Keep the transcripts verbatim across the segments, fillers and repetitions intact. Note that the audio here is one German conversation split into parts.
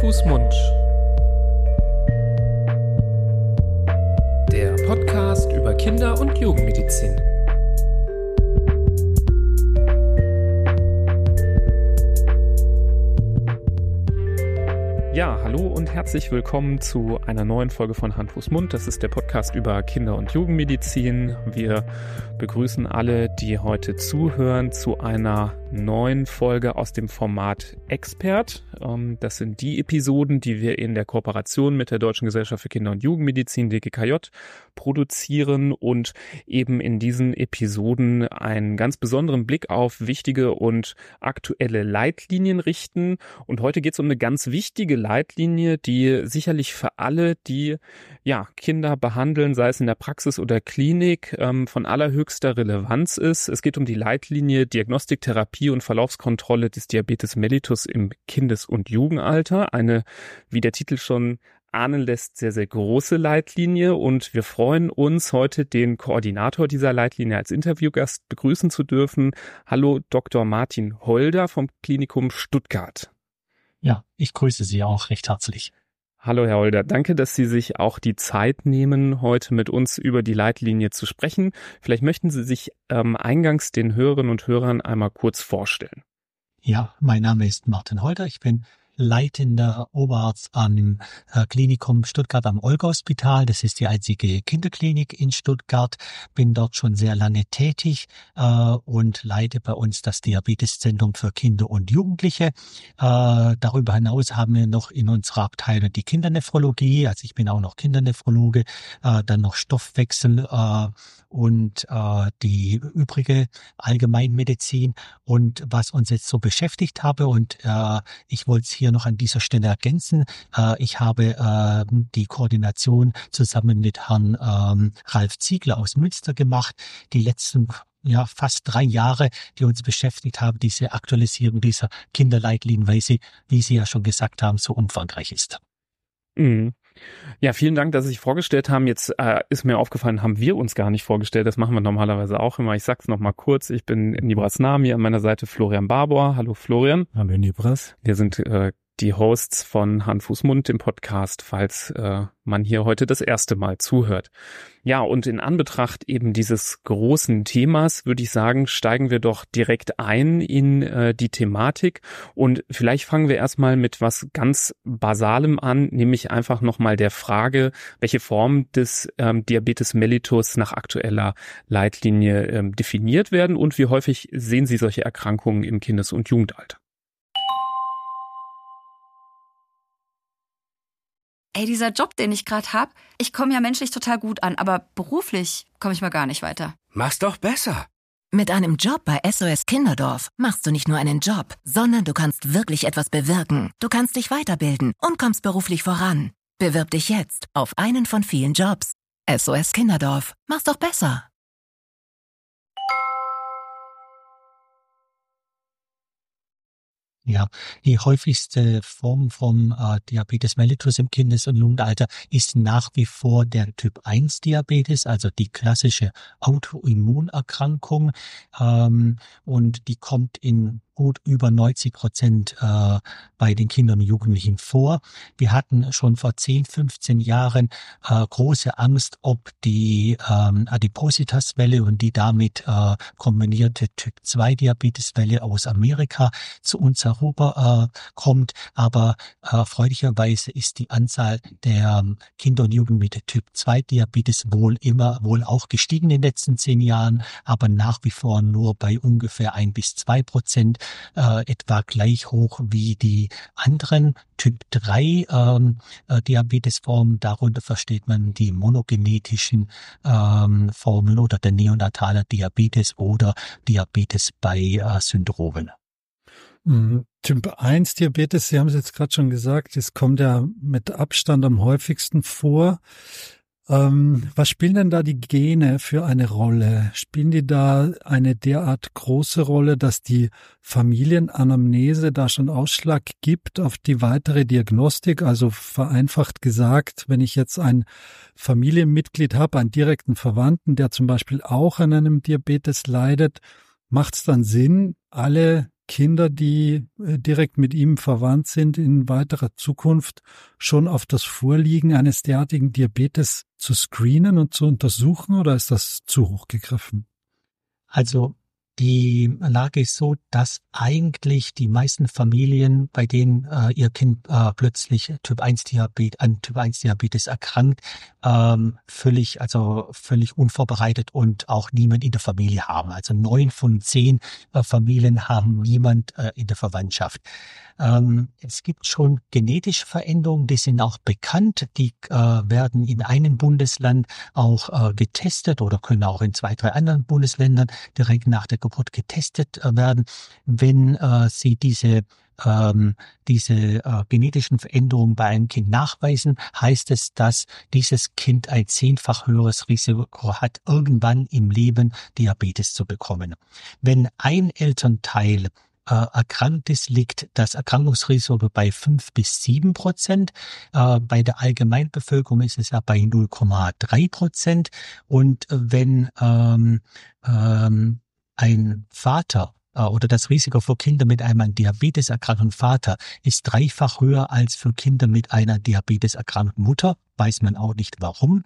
Fuß, Mund. Der Podcast über Kinder- und Jugendmedizin. Ja, hallo und herzlich willkommen zu einer neuen Folge von Hand, Fuß, Mund. Das ist der Podcast über Kinder- und Jugendmedizin. Wir begrüßen alle, die heute zuhören, zu einer neuen Folge aus dem Format Expert. Das sind die Episoden, die wir in der Kooperation mit der Deutschen Gesellschaft für Kinder- und Jugendmedizin, D G K J, produzieren und eben in diesen Episoden einen ganz besonderen Blick auf wichtige und aktuelle Leitlinien richten. Und heute geht es um eine ganz wichtige Leitlinie, die sicherlich für alle, die ja Kinder behandeln, sei es in der Praxis oder Klinik, ähm, von allerhöchster Relevanz ist. Es geht um die Leitlinie Diagnostik, Therapie und Verlaufskontrolle des Diabetes mellitus im Kindes- und Jugendalter. Eine, wie der Titel schon ahnen lässt, sehr, sehr große Leitlinie, und wir freuen uns, heute den Koordinator dieser Leitlinie als Interviewgast begrüßen zu dürfen. Hallo Doktor Martin Holder vom Klinikum Stuttgart. Ja, ich grüße Sie auch recht herzlich. Hallo Herr Holder, danke, dass Sie sich auch die Zeit nehmen, heute mit uns über die Leitlinie zu sprechen. Vielleicht möchten Sie sich ähm, eingangs den Hörerinnen und Hörern einmal kurz vorstellen. Ja, mein Name ist Martin Holder, ich bin leitender Oberarzt am äh, Klinikum Stuttgart am Olga-Hospital. Das ist die einzige Kinderklinik in Stuttgart. Bin dort schon sehr lange tätig äh, und leite bei uns das Diabeteszentrum für Kinder und Jugendliche. Äh, darüber hinaus haben wir noch in unserer Abteilung die Kindernephrologie. Also ich bin auch noch Kindernephrologe, äh, dann noch Stoffwechsel äh, und äh, die übrige Allgemeinmedizin. Und was uns jetzt so beschäftigt habe, und äh, ich wollte es hier noch an dieser Stelle ergänzen, äh, ich habe äh, die Koordination zusammen mit Herrn ähm, Ralf Ziegler aus Münster gemacht, die letzten ja fast drei Jahre, die uns beschäftigt haben, diese Aktualisierung dieser Kinderleitlinien, weil sie, wie Sie ja schon gesagt haben, so umfangreich ist. Mhm. Ja, vielen Dank, dass Sie sich vorgestellt haben. Jetzt äh, ist mir aufgefallen, haben wir uns gar nicht vorgestellt. Das machen wir normalerweise auch immer. Ich sag's noch mal kurz. Ich bin Nibras Nami, an meiner Seite Florian Barbour. Hallo Florian. Hallo Nibras. Wir sind äh, die Hosts von Hand, Fuß, Mund, dem Podcast, falls äh, man hier heute das erste Mal zuhört. Ja, und in Anbetracht eben dieses großen Themas, würde ich sagen, steigen wir doch direkt ein in äh, die Thematik. Und vielleicht fangen wir erstmal mit was ganz Basalem an, nämlich einfach nochmal der Frage, welche Form des ähm, Diabetes mellitus nach aktueller Leitlinie ähm, definiert werden und wie häufig sehen Sie solche Erkrankungen im Kindes- und Jugendalter? Ey, dieser Job, den ich gerade hab, ich komme ja menschlich total gut an, aber beruflich komme ich mal gar nicht weiter. Mach's doch besser. Mit einem Job bei S O S Kinderdorf machst du nicht nur einen Job, sondern du kannst wirklich etwas bewirken. Du kannst dich weiterbilden und kommst beruflich voran. Bewirb dich jetzt auf einen von vielen Jobs. S O S Kinderdorf, mach's doch besser. Ja, die häufigste Form vom äh, Diabetes mellitus im Kindes- und Jugendalter ist nach wie vor der Typ eins Diabetes, also die klassische Autoimmunerkrankung, ähm, und die kommt in gut über neunzig Prozent äh, bei den Kindern und Jugendlichen vor. Wir hatten schon vor zehn, fünfzehn Jahren äh, große Angst, ob die ähm, Adipositaswelle und die damit äh, kombinierte Typ zwei Diabeteswelle aus Amerika zu uns herüber äh, kommt. Aber äh, erfreulicherweise ist die Anzahl der ähm, Kinder und Jugendlichen mit Typ zwei Diabetes wohl immer, wohl auch gestiegen in den letzten zehn Jahren, aber nach wie vor nur bei ungefähr ein bis zwei Prozent. Äh, etwa gleich hoch wie die anderen Typ drei ähm, äh, Diabetesformen. Darunter versteht man die monogenetischen ähm, Formen oder der neonatale Diabetes oder Diabetes bei äh, Syndromen. Typ eins Diabetes, Sie haben es jetzt gerade schon gesagt, es kommt ja mit Abstand am häufigsten vor. Ähm, was spielen denn da die Gene für eine Rolle? Spielen die da eine derart große Rolle, dass die Familienanamnese da schon Ausschlag gibt auf die weitere Diagnostik? Also vereinfacht gesagt, wenn ich jetzt ein Familienmitglied habe, einen direkten Verwandten, der zum Beispiel auch an einem Diabetes leidet, macht es dann Sinn, alle Kinder, die äh, direkt mit ihm verwandt sind, in weiterer Zukunft schon auf das Vorliegen eines derartigen Diabetes zu screenen und zu untersuchen, oder ist das zu hoch gegriffen? Also die Lage ist so, dass eigentlich die meisten Familien, bei denen äh, ihr Kind äh, plötzlich Typ eins Diabetes, an Typ eins Diabetes erkrankt, ähm, völlig, also völlig unvorbereitet und auch niemand in der Familie haben. Also neun von zehn äh, Familien haben niemand äh, in der Verwandtschaft. Ähm, es gibt schon genetische Veränderungen, die sind auch bekannt. Die äh, werden in einem Bundesland auch äh, getestet oder können auch in zwei, drei anderen Bundesländern direkt nach der Geburt getestet äh, werden. Wenn äh, sie diese ähm, diese äh, genetischen Veränderungen bei einem Kind nachweisen, heißt es, dass dieses Kind ein zehnfach höheres Risiko hat, irgendwann im Leben Diabetes zu bekommen. Wenn ein Elternteil Äh, erkrankt ist, liegt das Erkrankungsrisiko bei fünf bis sieben Prozent. Äh, bei der Allgemeinbevölkerung ist es ja bei null Komma drei Prozent. Und wenn ähm, ähm, ein Vater äh, oder das Risiko für Kinder mit einem diabeteserkrankten Vater ist dreifach höher als für Kinder mit einer diabeteserkrankten Mutter, weiß man auch nicht warum.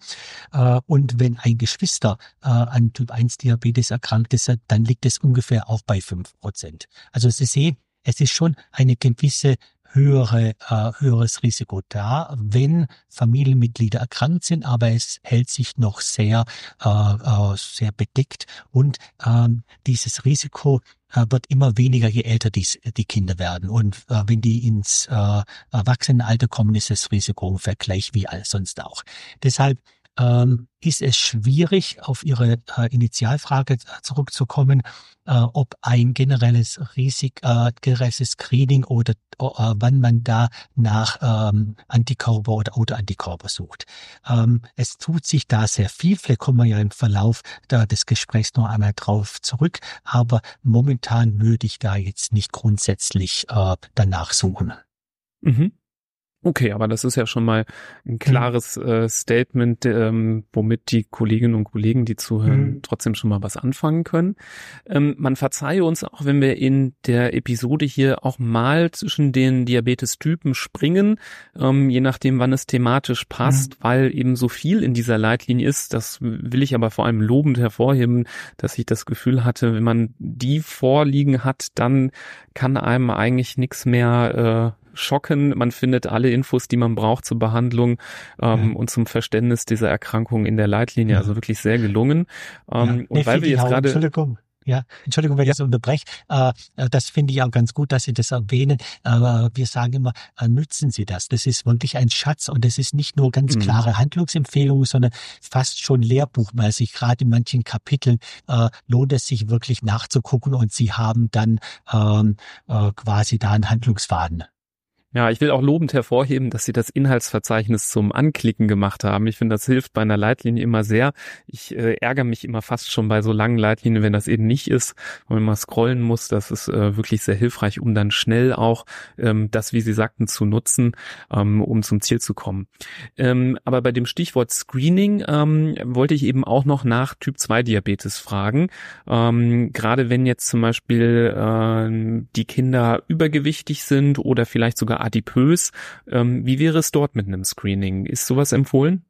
Und wenn ein Geschwister an Typ eins Diabetes erkrankt ist, dann liegt es ungefähr auch bei fünf Prozent. Also Sie sehen, es ist schon eine gewisse höhere, äh, höheres Risiko da, wenn Familienmitglieder erkrankt sind, aber es hält sich noch sehr, äh, äh, sehr bedeckt und ähm, dieses Risiko äh, wird immer weniger, je älter die, die Kinder werden. Und äh, wenn die ins äh, Erwachsenenalter kommen, ist das Risiko ungefähr gleich wie alles sonst auch. Deshalb ähm, ist es schwierig, auf Ihre äh, Initialfrage zurückzukommen, äh, ob ein generelles Risik, äh, generelles Screening oder äh, wann man da nach ähm, Antikörper oder Autoantikörper sucht. Ähm, es tut sich da sehr viel, vielleicht kommen wir ja im Verlauf da des Gesprächs noch einmal drauf zurück, aber momentan würde ich da jetzt nicht grundsätzlich äh, danach suchen. Mhm. Okay, aber das ist ja schon mal ein klares äh, Statement, ähm, womit die Kolleginnen und Kollegen, die zuhören, mhm. trotzdem schon mal was anfangen können. Ähm, man verzeihe uns auch, wenn wir in der Episode hier auch mal zwischen den Diabetestypen springen, ähm, je nachdem, wann es thematisch passt, mhm. weil eben so viel in dieser Leitlinie ist. Das will ich aber vor allem lobend hervorheben, dass ich das Gefühl hatte, wenn man die vorliegen hat, dann kann einem eigentlich nichts mehr äh, schocken. Man findet alle Infos, die man braucht zur Behandlung ähm, ja. und zum Verständnis dieser Erkrankung in der Leitlinie. Ja. Also wirklich sehr gelungen. Ähm, ja. und nee, weil wir jetzt gerade... Entschuldigung. Ja, Entschuldigung, wenn ich das unterbreche. Äh, das finde ich auch ganz gut, dass Sie das erwähnen. Aber wir sagen immer, äh, nützen Sie das. Das ist wirklich ein Schatz und das ist nicht nur ganz klare mhm. Handlungsempfehlungen, sondern fast schon lehrbuchmäßig. Gerade in manchen Kapiteln äh, lohnt es sich wirklich nachzugucken und Sie haben dann ähm, äh, quasi da einen Handlungsfaden. Ja, ich will auch lobend hervorheben, dass Sie das Inhaltsverzeichnis zum Anklicken gemacht haben. Ich finde, das hilft bei einer Leitlinie immer sehr. Ich äh, ärgere mich immer fast schon bei so langen Leitlinien, wenn das eben nicht ist und man mal scrollen muss. Das ist äh, wirklich sehr hilfreich, um dann schnell auch ähm, das, wie Sie sagten, zu nutzen, ähm, um zum Ziel zu kommen. Ähm, aber bei dem Stichwort Screening ähm, wollte ich eben auch noch nach Typ zwei Diabetes fragen. Ähm, gerade wenn jetzt zum Beispiel äh, die Kinder übergewichtig sind oder vielleicht sogar adipös. Ähm, wie wäre es dort mit einem Screening? Ist sowas empfohlen?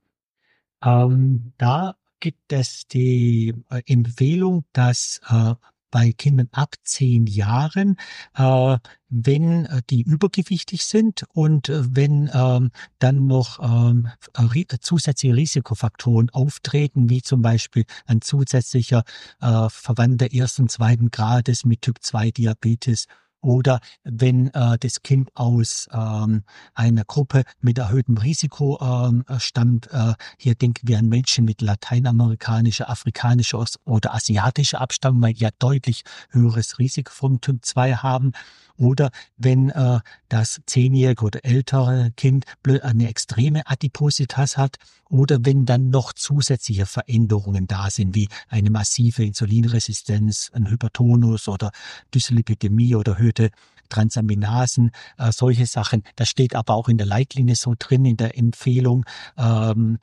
Ähm, da gibt es die äh, Empfehlung, dass äh, bei Kindern ab zehn Jahren, äh, wenn äh, die übergewichtig sind und äh, wenn ähm, dann noch ähm, zusätzliche Risikofaktoren auftreten, wie zum Beispiel ein zusätzlicher äh, Verwandter ersten, zweiten Grades mit Typ zwei Diabetes, oder wenn äh, das Kind aus ähm, einer Gruppe mit erhöhtem Risiko ähm, stammt, äh, hier denken wir an Menschen mit lateinamerikanischer, afrikanischer oder asiatischer Abstammung, weil die ja deutlich höheres Risiko vom Typ zwei haben. Oder wenn äh, das zehnjährige oder ältere Kind eine extreme Adipositas hat oder wenn dann noch zusätzliche Veränderungen da sind, wie eine massive Insulinresistenz, ein Hypertonus oder Dyslipidämie oder erhöhte Transaminasen, äh, solche Sachen. Das steht aber auch in der Leitlinie so drin, in der Empfehlung. Ähm,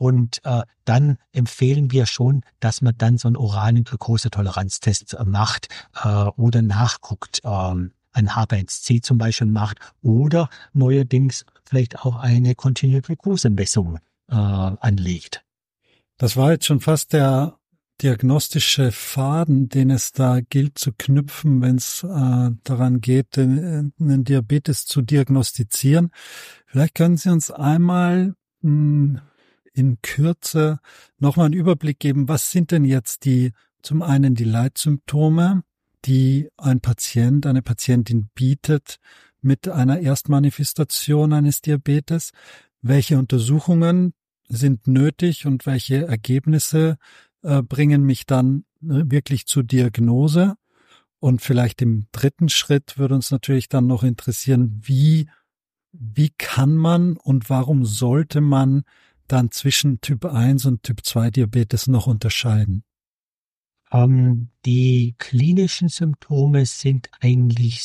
Und äh, dann empfehlen wir schon, dass man dann so einen oralen Glukosetoleranztest äh, macht äh, oder nachguckt, ähm, ein H b eins C zum Beispiel macht oder neuerdings vielleicht auch eine Continuous Glukosemessung äh, anlegt. Das war jetzt schon fast der diagnostische Faden, den es da gilt zu knüpfen, wenn es äh, daran geht, den, den Diabetes zu diagnostizieren. Vielleicht können Sie uns einmal mh, in Kürze nochmal einen Überblick geben, was sind denn jetzt die, zum einen die Leitsymptome, die ein Patient, eine Patientin bietet mit einer Erstmanifestation eines Diabetes, welche Untersuchungen sind nötig und welche Ergebnisse äh, bringen mich dann äh, wirklich zur Diagnose. Und vielleicht im dritten Schritt würde uns natürlich dann noch interessieren, wie, wie kann man und warum sollte man dann zwischen Typ eins und Typ zwei Diabetes noch unterscheiden? Ähm, die klinischen Symptome sind eigentlich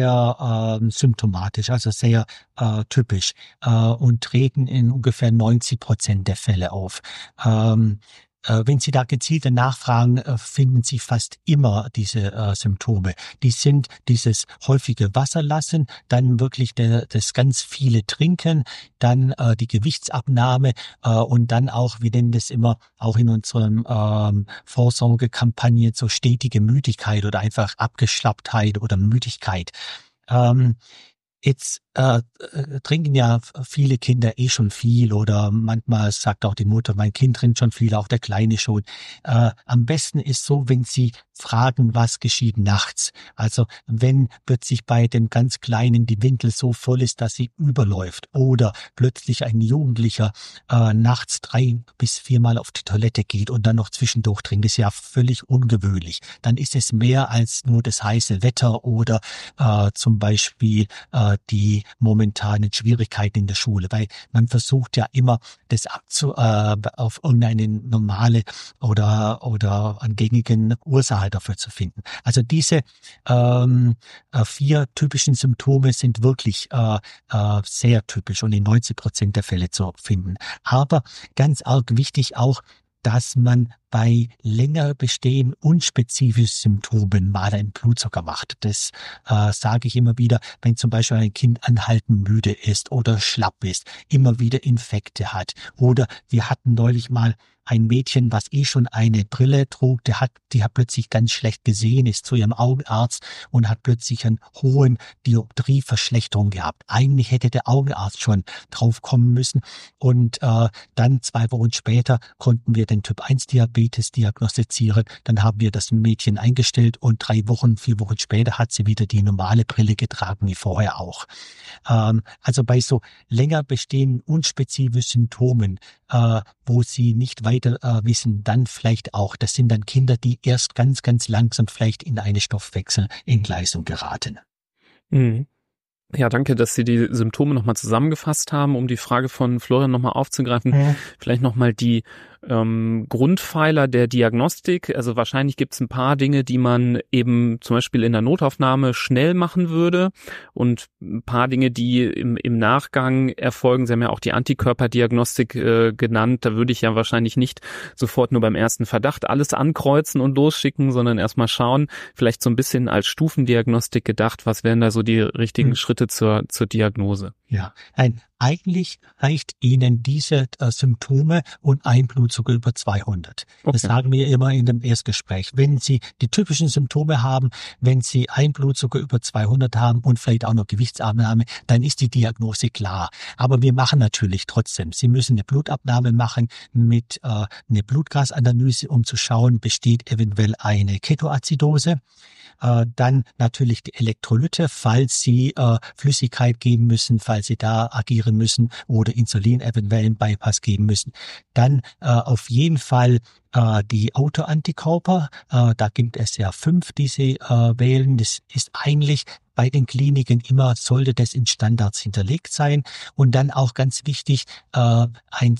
sehr ähm, symptomatisch, also sehr äh, typisch äh, und treten in ungefähr neunzig Prozent der Fälle auf. Ähm, äh, wenn Sie da gezielter nachfragen, äh, finden Sie fast immer diese äh, Symptome. Die sind dieses häufige Wasserlassen, dann wirklich der, das ganz viele Trinken, dann äh, die Gewichtsabnahme äh, und dann auch, wir nennen das immer auch in unserem ähm, Vorsorgekampagne so stetige Müdigkeit oder einfach Abgeschlapptheit oder Müdigkeit. Ähm, Jetzt äh, trinken ja viele Kinder eh schon viel oder manchmal sagt auch die Mutter, mein Kind trinkt schon viel, auch der Kleine schon. Äh, am besten ist so, wenn Sie fragen, was geschieht nachts. Also wenn plötzlich bei dem ganz Kleinen die Windel so voll ist, dass sie überläuft oder plötzlich ein Jugendlicher äh, nachts drei bis viermal auf die Toilette geht und dann noch zwischendurch trinkt, ist ja völlig ungewöhnlich. Dann ist es mehr als nur das heiße Wetter oder äh, zum Beispiel äh, die momentanen Schwierigkeiten in der Schule, weil man versucht ja immer, das abzu, äh, auf irgendeine normale oder oder an gängigen Ursache dafür zu finden. Also diese ähm, äh, vier typischen Symptome sind wirklich äh, äh, sehr typisch und in neunzig Prozent der Fälle zu finden. Aber ganz arg wichtig auch, dass man bei länger bestehenden unspezifischen Symptomen mal einen Blutzucker macht. Das äh, sage ich immer wieder, wenn zum Beispiel ein Kind anhaltend müde ist oder schlapp ist, immer wieder Infekte hat. Oder wir hatten neulich mal ein Mädchen, was eh schon eine Brille trug, der hat, die hat plötzlich ganz schlecht gesehen, ist zu ihrem Augenarzt und hat plötzlich einen hohen Dioptrieverschlechterung gehabt. Eigentlich hätte der Augenarzt schon drauf kommen müssen. Und äh, dann zwei Wochen später konnten wir den Typ eins Diabetes diagnostizieren. Dann haben wir das Mädchen eingestellt und drei Wochen, vier Wochen später hat sie wieder die normale Brille getragen, wie vorher auch. Ähm, also bei so länger bestehenden unspezifischen Symptomen, äh, wo sie nicht weiter äh, wissen, dann vielleicht auch, das sind dann Kinder, die erst ganz, ganz langsam vielleicht in eine Stoffwechselentgleisung geraten. Mhm. Ja, danke, dass Sie die Symptome nochmal zusammengefasst haben, um die Frage von Florian nochmal aufzugreifen. Mhm. Vielleicht nochmal die ähm, Grundpfeiler der Diagnostik. Also wahrscheinlich gibt es ein paar Dinge, die man eben zum Beispiel in der Notaufnahme schnell machen würde und ein paar Dinge, die im, im Nachgang erfolgen. Sie haben ja auch die Antikörperdiagnostik äh, genannt. Da würde ich ja wahrscheinlich nicht sofort nur beim ersten Verdacht alles ankreuzen und losschicken, sondern erstmal schauen, vielleicht so ein bisschen als Stufendiagnostik gedacht, was wären da so die richtigen mhm. Schritte zur, zur Diagnose? Ja, nein, eigentlich reicht Ihnen diese äh, Symptome und ein Blutzucker über zweihundert. Okay. Das sagen wir immer in dem Erstgespräch. Wenn Sie die typischen Symptome haben, wenn Sie ein Blutzucker über zweihundert haben und vielleicht auch noch Gewichtsabnahme, dann ist die Diagnose klar. Aber wir machen natürlich trotzdem. Sie müssen eine Blutabnahme machen mit äh, eine Blutgasanalyse, um zu schauen, besteht eventuell eine Ketoazidose. Äh, dann natürlich die Elektrolyte, falls Sie äh, Flüssigkeit geben müssen, falls Sie da agieren müssen oder Insulin eventuell einen Bypass geben müssen. Dann äh, auf jeden Fall äh, die Autoantikörper, äh, da gibt es ja fünf, die Sie äh, wählen. Das ist eigentlich bei den Kliniken immer, sollte das in Standards hinterlegt sein. Und dann auch ganz wichtig, äh, ein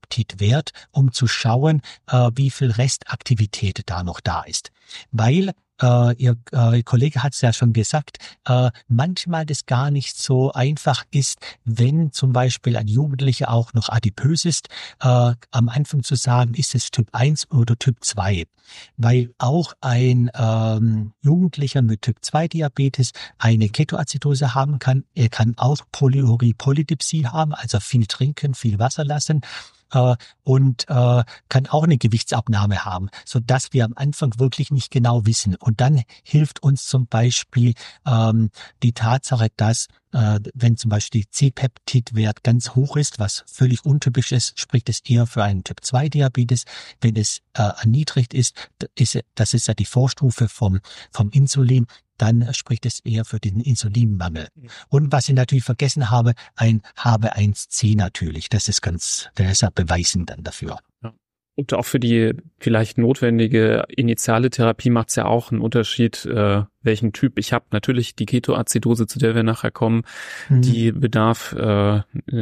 C-Peptid-Wert, um zu schauen, äh, wie viel Restaktivität da noch da ist. Weil äh, Ihr äh, Kollege hat es ja schon gesagt, äh, manchmal das gar nicht so einfach ist, wenn zum Beispiel ein Jugendlicher auch noch adipös ist, äh, am Anfang zu sagen, ist es Typ eins oder Typ zwei. Weil auch ein ähm, Jugendlicher mit Typ zwei Diabetes eine Ketoazidose haben kann. Er kann auch Polyurie, Polydipsie haben, also viel trinken, viel Wasser lassen. Äh, und äh, kann auch eine Gewichtsabnahme haben, so dass wir am Anfang wirklich nicht genau wissen. Und dann hilft uns zum Beispiel ähm, die Tatsache, dass äh, wenn zum Beispiel die C-Peptidwert ganz hoch ist, was völlig untypisch ist, spricht es eher für einen Typ zwei Diabetes. Wenn es äh, erniedrigt ist, ist, das ist ja die Vorstufe vom, vom Insulin, dann spricht es eher für den Insulinmangel. Und was ich natürlich vergessen habe, ein H B eins C natürlich. Das ist ganz, der ist ja beweisend dann dafür. Ja. Und auch für die vielleicht notwendige initiale Therapie macht es ja auch einen Unterschied, äh, welchen Typ ich habe. Natürlich die Ketoazidose, zu der wir nachher kommen, mhm. die bedarf äh,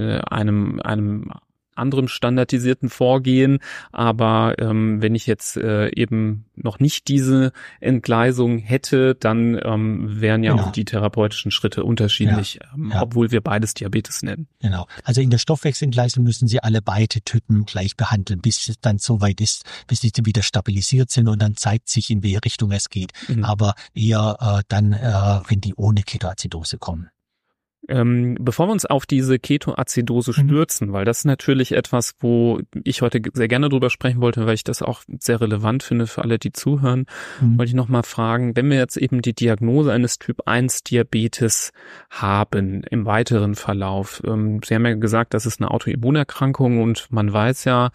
einem einem anderem standardisierten Vorgehen, aber ähm, wenn ich jetzt äh, eben noch nicht diese Entgleisung hätte, dann ähm, wären ja genau. auch die therapeutischen Schritte unterschiedlich, ja, ähm, ja. obwohl wir beides Diabetes nennen. Genau. Also in der Stoffwechselentgleisung müssen Sie alle beide Typen gleich behandeln, bis es dann so weit ist, bis sie wieder stabilisiert sind und dann zeigt sich, in welche Richtung es geht. Mhm. Aber eher äh, dann, äh, wenn die ohne Ketoazidose kommen. Ähm, bevor wir uns auf diese Ketoazidose stürzen, mhm. weil das ist natürlich etwas, wo ich heute sehr gerne drüber sprechen wollte, weil ich das auch sehr relevant finde für alle, die zuhören, mhm. wollte ich nochmal fragen, wenn wir jetzt eben die Diagnose eines Typ eins Diabetes haben im weiteren Verlauf, ähm, Sie haben ja gesagt, das ist eine Autoimmunerkrankung und man weiß ja,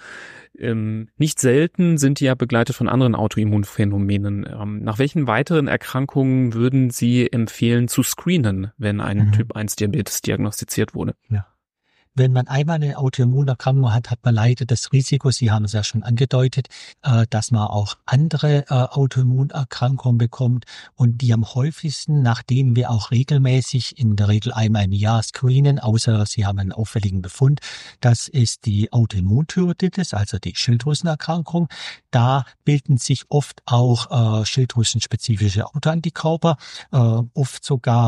Ähm, nicht selten sind die ja begleitet von anderen Autoimmunphänomenen. Ähm, nach welchen weiteren Erkrankungen würden Sie empfehlen zu screenen, wenn ein mhm. Typ eins Diabetes diagnostiziert wurde? Ja. Wenn man einmal eine Autoimmunerkrankung hat, hat man leider das Risiko, Sie haben es ja schon angedeutet, dass man auch andere Autoimmunerkrankungen bekommt und die am häufigsten, nachdem wir auch regelmäßig in der Regel einmal im Jahr screenen, außer Sie haben einen auffälligen Befund, das ist die Autoimmunthyreoiditis, also die Schilddrüsenerkrankung. Da bilden sich oft auch schilddrüsenspezifische Autoantikörper, oft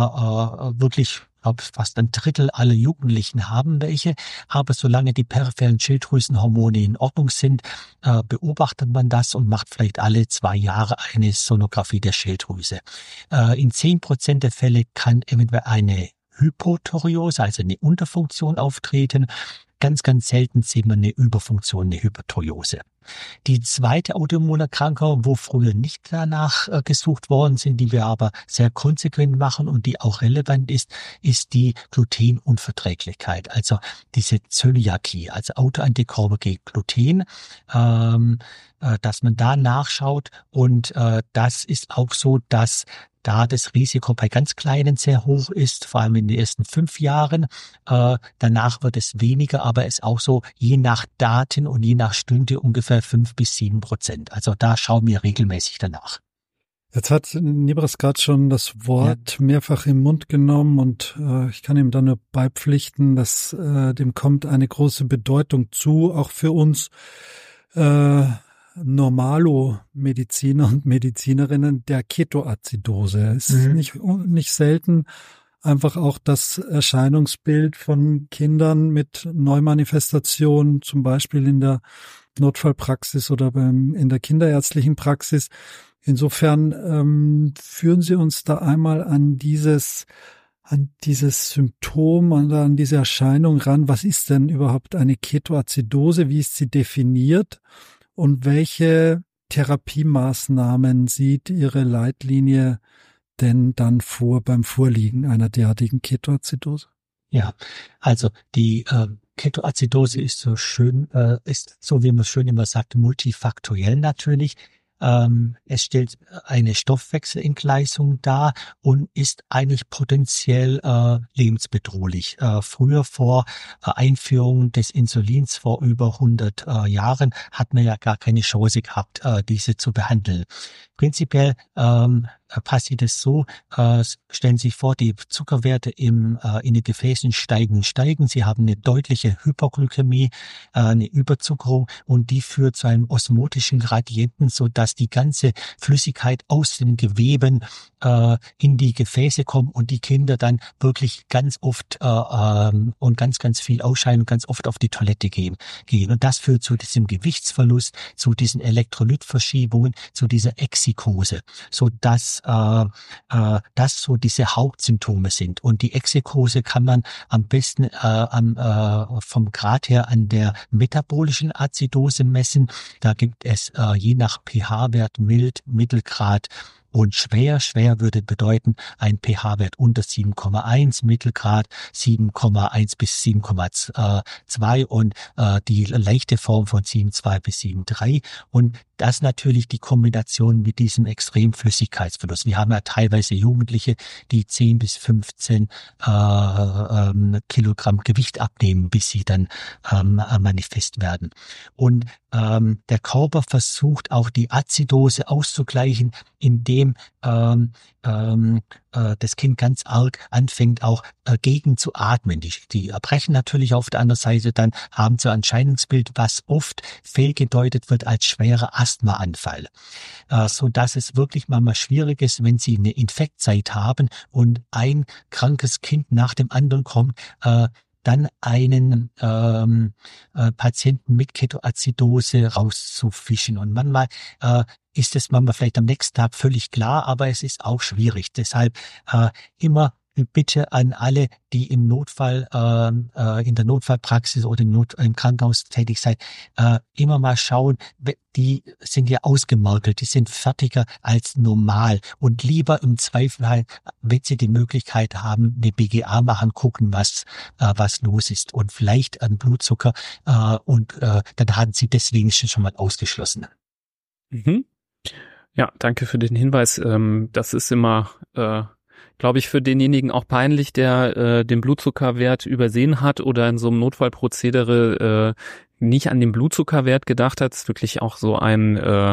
sogar wirklich Ich glaube, fast ein Drittel aller Jugendlichen haben welche, aber solange die peripheren Schilddrüsenhormone in Ordnung sind, äh, beobachtet man das und macht vielleicht alle zwei Jahre eine Sonographie der Schilddrüse. Äh, in zehn Prozent der Fälle kann eventuell eine Hypothyreose, also eine Unterfunktion auftreten. Ganz, ganz selten sieht man eine Überfunktion, eine Hyperthyreose. Die zweite Autoimmunerkrankung, wo früher nicht danach äh, gesucht worden sind, die wir aber sehr konsequent machen und die auch relevant ist, ist die Glutenunverträglichkeit, also diese Zöliakie, also Autoantikörper gegen Gluten, ähm, äh, dass man da nachschaut und äh, das ist auch so, dass da das Risiko bei ganz Kleinen sehr hoch ist, vor allem in den ersten fünf Jahren. Äh, danach wird es weniger, aber es ist auch so, je nach Daten und je nach Stunde ungefähr fünf bis sieben Prozent. Also da schauen wir regelmäßig danach. Jetzt hat Nibras gerade schon das Wort ja. mehrfach im Mund genommen und äh, ich kann ihm da nur beipflichten, dass äh, dem kommt eine große Bedeutung zu, auch für uns äh, Normalo-Mediziner und Medizinerinnen der Ketoazidose. Es ist mhm. nicht, nicht selten einfach auch das Erscheinungsbild von Kindern mit Neumanifestationen, zum Beispiel in der Notfallpraxis oder beim, in der kinderärztlichen Praxis. Insofern ähm, führen Sie uns da einmal an dieses an dieses Symptom, an, an diese Erscheinung ran. Was ist denn überhaupt eine Ketoazidose? Wie ist sie definiert? Und welche Therapiemaßnahmen sieht Ihre Leitlinie denn dann vor beim Vorliegen einer derartigen Ketoazidose? Ja, also die äh, Ketoazidose ist so schön, äh, ist so wie man schön immer sagt, multifaktoriell natürlich. Ähm, es stellt eine Stoffwechselentgleisung dar und ist eigentlich potenziell äh, lebensbedrohlich. Äh, früher vor äh, Einführung des Insulins vor über hundert äh, Jahren hat man ja gar keine Chance gehabt, äh, diese zu behandeln. prinzipiell ähm, passiert es so, äh, stellen Sie sich vor, die Zuckerwerte im, äh, in den Gefäßen steigen, steigen. Sie haben eine deutliche Hypoglykämie, äh, eine Überzuckerung und die führt zu einem osmotischen Gradienten, so dass die ganze Flüssigkeit aus den Geweben äh, in die Gefäße kommt und die Kinder dann wirklich ganz oft äh, ähm, und ganz, ganz viel ausscheiden und ganz oft auf die Toilette gehen. gehen. Und das führt zu diesem Gewichtsverlust, zu diesen Elektrolytverschiebungen, zu dieser Exikose, so dass äh, äh, das so diese Hauptsymptome sind. Und die Exikose kann man am besten äh, am, äh, vom Grad her an der metabolischen Azidose messen. Da gibt es äh, je nach pH-Wert mild, Mittelgrad und schwer. Schwer würde bedeuten ein pH-Wert unter sieben Komma eins, Mittelgrad sieben Komma eins bis sieben Komma zwei und äh, die leichte Form von sieben Komma zwei bis sieben Komma drei. Und das natürlich die Kombination mit diesem extremen Flüssigkeitsverlust. Wir haben ja teilweise Jugendliche, die zehn bis fünfzehn äh, ähm, Kilogramm Gewicht abnehmen, bis sie dann ähm, manifest werden. Und ähm, der Körper versucht auch die Azidose auszugleichen, indem ähm, ähm, äh, das Kind ganz arg anfängt auch äh, gegen zu atmen. Die, die erbrechen natürlich auf der anderen Seite, dann haben sie ein Erscheinungsbild, was oft fehlgedeutet wird als schwerer Asthmaanfall. Äh, so dass es wirklich manchmal schwierig ist, wenn sie eine Infektzeit haben und ein krankes Kind nach dem anderen kommt, äh, dann einen ähm, äh, Patienten mit Ketoazidose rauszufischen. Und manchmal äh, ist es manchmal vielleicht am nächsten Tag völlig klar, aber es ist auch schwierig. Deshalb äh, immer bitte an alle, die im Notfall, äh, in der Notfallpraxis oder im, Not, im Krankenhaus tätig seid, äh, immer mal schauen, die sind ja ausgemergelt, die sind fertiger als normal und lieber im Zweifel, wenn sie die Möglichkeit haben, eine B G A machen, gucken, was äh, was los ist und vielleicht an Blutzucker äh, und äh, dann haben sie deswegen schon mal ausgeschlossen. Mhm. Ja, danke für den Hinweis. Ähm, das ist immer äh glaube ich, für denjenigen auch peinlich, der äh, den Blutzuckerwert übersehen hat oder in so einem Notfallprozedere äh, nicht an den Blutzuckerwert gedacht hat. Das ist wirklich auch so ein äh,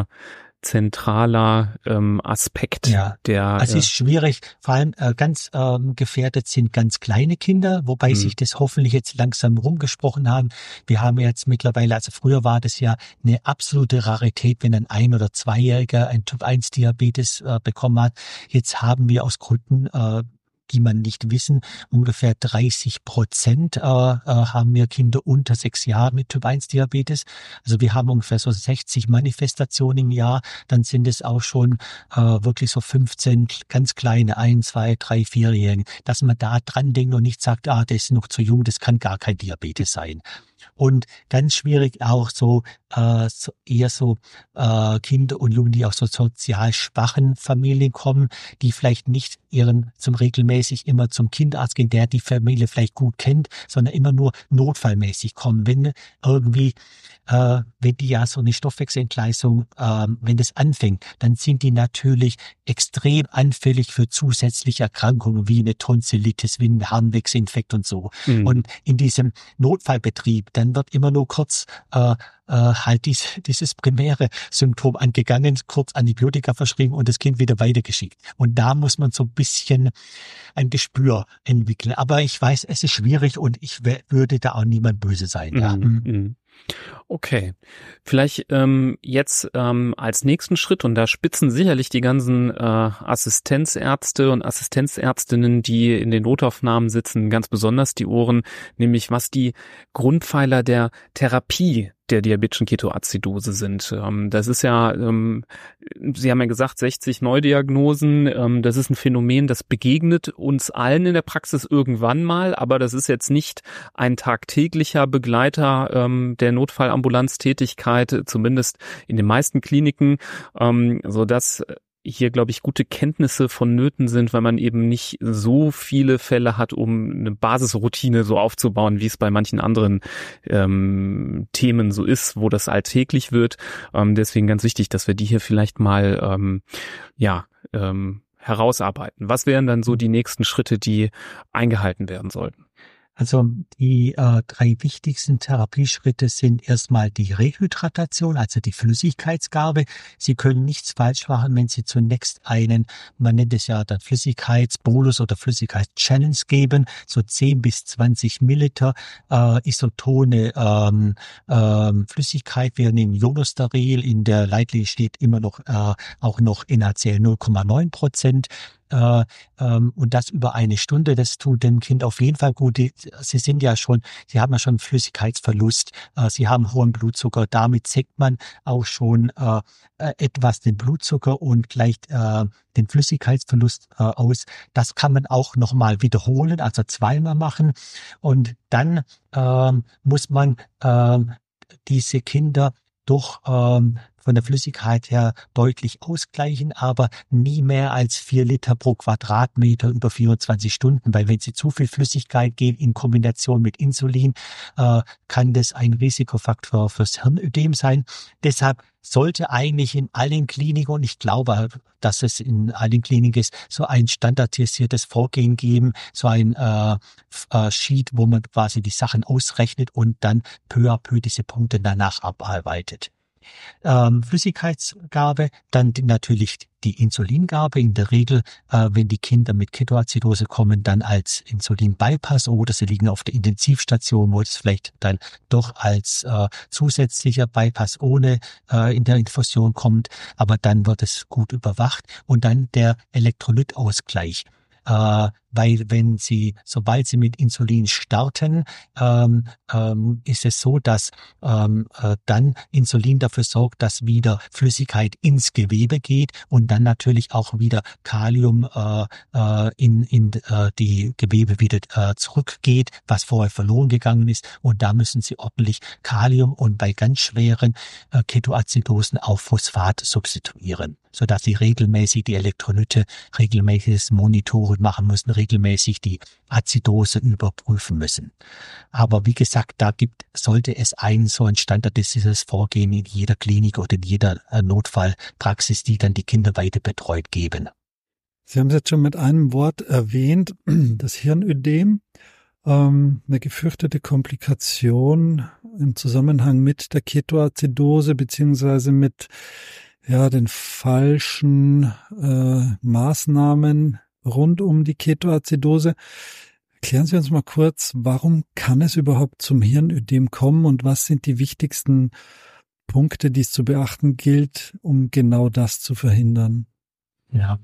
zentraler ähm, Aspekt. Ja, der. Es äh, ist schwierig, vor allem äh, ganz ähm, gefährdet sind ganz kleine Kinder, wobei Mhm. sich das hoffentlich jetzt langsam rumgesprochen haben. Wir haben jetzt mittlerweile, also früher war das ja eine absolute Rarität, wenn ein ein- oder zweijähriger ein Typ eins Diabetes äh, bekommen hat. Jetzt haben wir aus Gründen, äh, die man nicht wissen, ungefähr dreißig Prozent äh, äh, haben wir Kinder unter sechs Jahren mit Typ eins Diabetes. Also wir haben ungefähr so sechzig Manifestationen im Jahr. Dann sind es auch schon äh, wirklich so fünfzehn ganz kleine, ein, zwei, drei, vierjährigen, dass man da dran denkt und nicht sagt, ah, der ist noch zu jung, das kann gar kein Diabetes sein. Und ganz schwierig auch so, äh, so eher so äh, Kinder und Jungen, die aus so sozial schwachen Familien kommen, die vielleicht nicht ihren zum regelmäßig immer zum Kinderarzt gehen, der die Familie vielleicht gut kennt, sondern immer nur notfallmäßig kommen. Wenn irgendwie, äh, wenn die ja so eine Stoffwechselentgleisung, äh, wenn das anfängt, dann sind die natürlich extrem anfällig für zusätzliche Erkrankungen wie eine Tonsillitis, wie ein Harnwegsinfekt und so. Mhm. Und in diesem Notfallbetrieb, dann wird immer nur kurz äh, äh, halt dies, dieses primäre Symptom angegangen, kurz Antibiotika verschrieben und das Kind wieder weitergeschickt. Und da muss man so ein bisschen ein Gespür entwickeln. Aber ich weiß, es ist schwierig und ich w- würde da auch niemand böse sein. Ja. Mhm. Mhm. Okay, vielleicht ähm, jetzt ähm, als nächsten Schritt, und da spitzen sicherlich die ganzen äh, Assistenzärzte und Assistenzärztinnen, die in den Notaufnahmen sitzen, ganz besonders die Ohren, nämlich was die Grundpfeiler der Therapie der diabetischen Ketoazidose sind. Ähm, das ist ja, ähm, Sie haben ja gesagt, sechzig Neudiagnosen, ähm, das ist ein Phänomen, das begegnet uns allen in der Praxis irgendwann mal, aber das ist jetzt nicht ein tagtäglicher Begleiter ähm, der Notfallambulanztätigkeit, zumindest in den meisten Kliniken, ähm, so dass hier, glaube ich, gute Kenntnisse vonnöten sind, weil man eben nicht so viele Fälle hat, um eine Basisroutine so aufzubauen, wie es bei manchen anderen ähm, Themen so ist, wo das alltäglich wird. Ähm, deswegen ganz wichtig, dass wir die hier vielleicht mal ähm, ja ähm, herausarbeiten. Was wären dann so die nächsten Schritte, die eingehalten werden sollten? Also die äh, drei wichtigsten Therapieschritte sind erstmal die Rehydratation, also die Flüssigkeitsgabe. Sie können nichts falsch machen, wenn Sie zunächst einen, man nennt es ja dann Flüssigkeitsbolus oder Flüssigkeitschallenge geben, so zehn bis zwanzig Milliliter äh, isotone ähm, ähm, Flüssigkeit. Wir nehmen Ionosteril, in der Leitlinie steht immer noch äh, auch noch N A C L null Komma neun Prozent. Äh, ähm, und das über eine Stunde, das tut dem Kind auf jeden Fall gut. Die, sie sind ja schon, sie haben ja schon Flüssigkeitsverlust, äh, sie haben hohen Blutzucker, damit senkt man auch schon äh, etwas den Blutzucker und gleicht äh, den Flüssigkeitsverlust äh, aus. Das kann man auch nochmal wiederholen, also zweimal machen, und dann ähm, muss man ähm, diese Kinder doch ähm, von der Flüssigkeit her deutlich ausgleichen, aber nie mehr als vier Liter pro Quadratmeter über vierundzwanzig Stunden, weil wenn sie zu viel Flüssigkeit geben in Kombination mit Insulin, äh, kann das ein Risikofaktor fürs Hirnödem sein. Deshalb sollte eigentlich in allen Kliniken, und ich glaube, dass es in allen Kliniken ist, so ein standardisiertes Vorgehen geben, so ein äh, äh, Sheet, wo man quasi die Sachen ausrechnet und dann peu à peu diese Punkte danach abarbeitet. Ähm, Flüssigkeitsgabe, dann die, natürlich die Insulingabe. In der Regel, äh, wenn die Kinder mit Ketoazidose kommen, dann als Insulin-Bypass, oder sie liegen auf der Intensivstation, wo es vielleicht dann doch als äh, zusätzlicher Bypass ohne äh, in der Infusion kommt, aber dann wird es gut überwacht. Und dann der Elektrolytausgleich. Äh, weil wenn Sie, sobald Sie mit Insulin starten, ähm, ähm, ist es so, dass ähm, äh, dann Insulin dafür sorgt, dass wieder Flüssigkeit ins Gewebe geht und dann natürlich auch wieder Kalium äh, äh, in, in äh, die Gewebe wieder äh, zurückgeht, was vorher verloren gegangen ist. Und da müssen Sie ordentlich Kalium und bei ganz schweren äh, Ketoazidosen auf Phosphat substituieren, sodass Sie regelmäßig die Elektrolyte, regelmäßiges Monitoren machen müssen, regelmäßig die Azidose überprüfen müssen. Aber wie gesagt, da gibt, sollte es ein so ein standardisiertes Vorgehen in jeder Klinik oder in jeder Notfallpraxis, die dann die Kinder weiter betreut, geben. Sie haben es jetzt schon mit einem Wort erwähnt, das Hirnödem, ähm, eine gefürchtete Komplikation im Zusammenhang mit der Ketoazidose beziehungsweise mit ja den falschen äh, Maßnahmen rund um die Ketoazidose. Erklären Sie uns mal kurz, warum kann es überhaupt zum Hirnödem kommen und was sind die wichtigsten Punkte, die es zu beachten gilt, um genau das zu verhindern? Ja,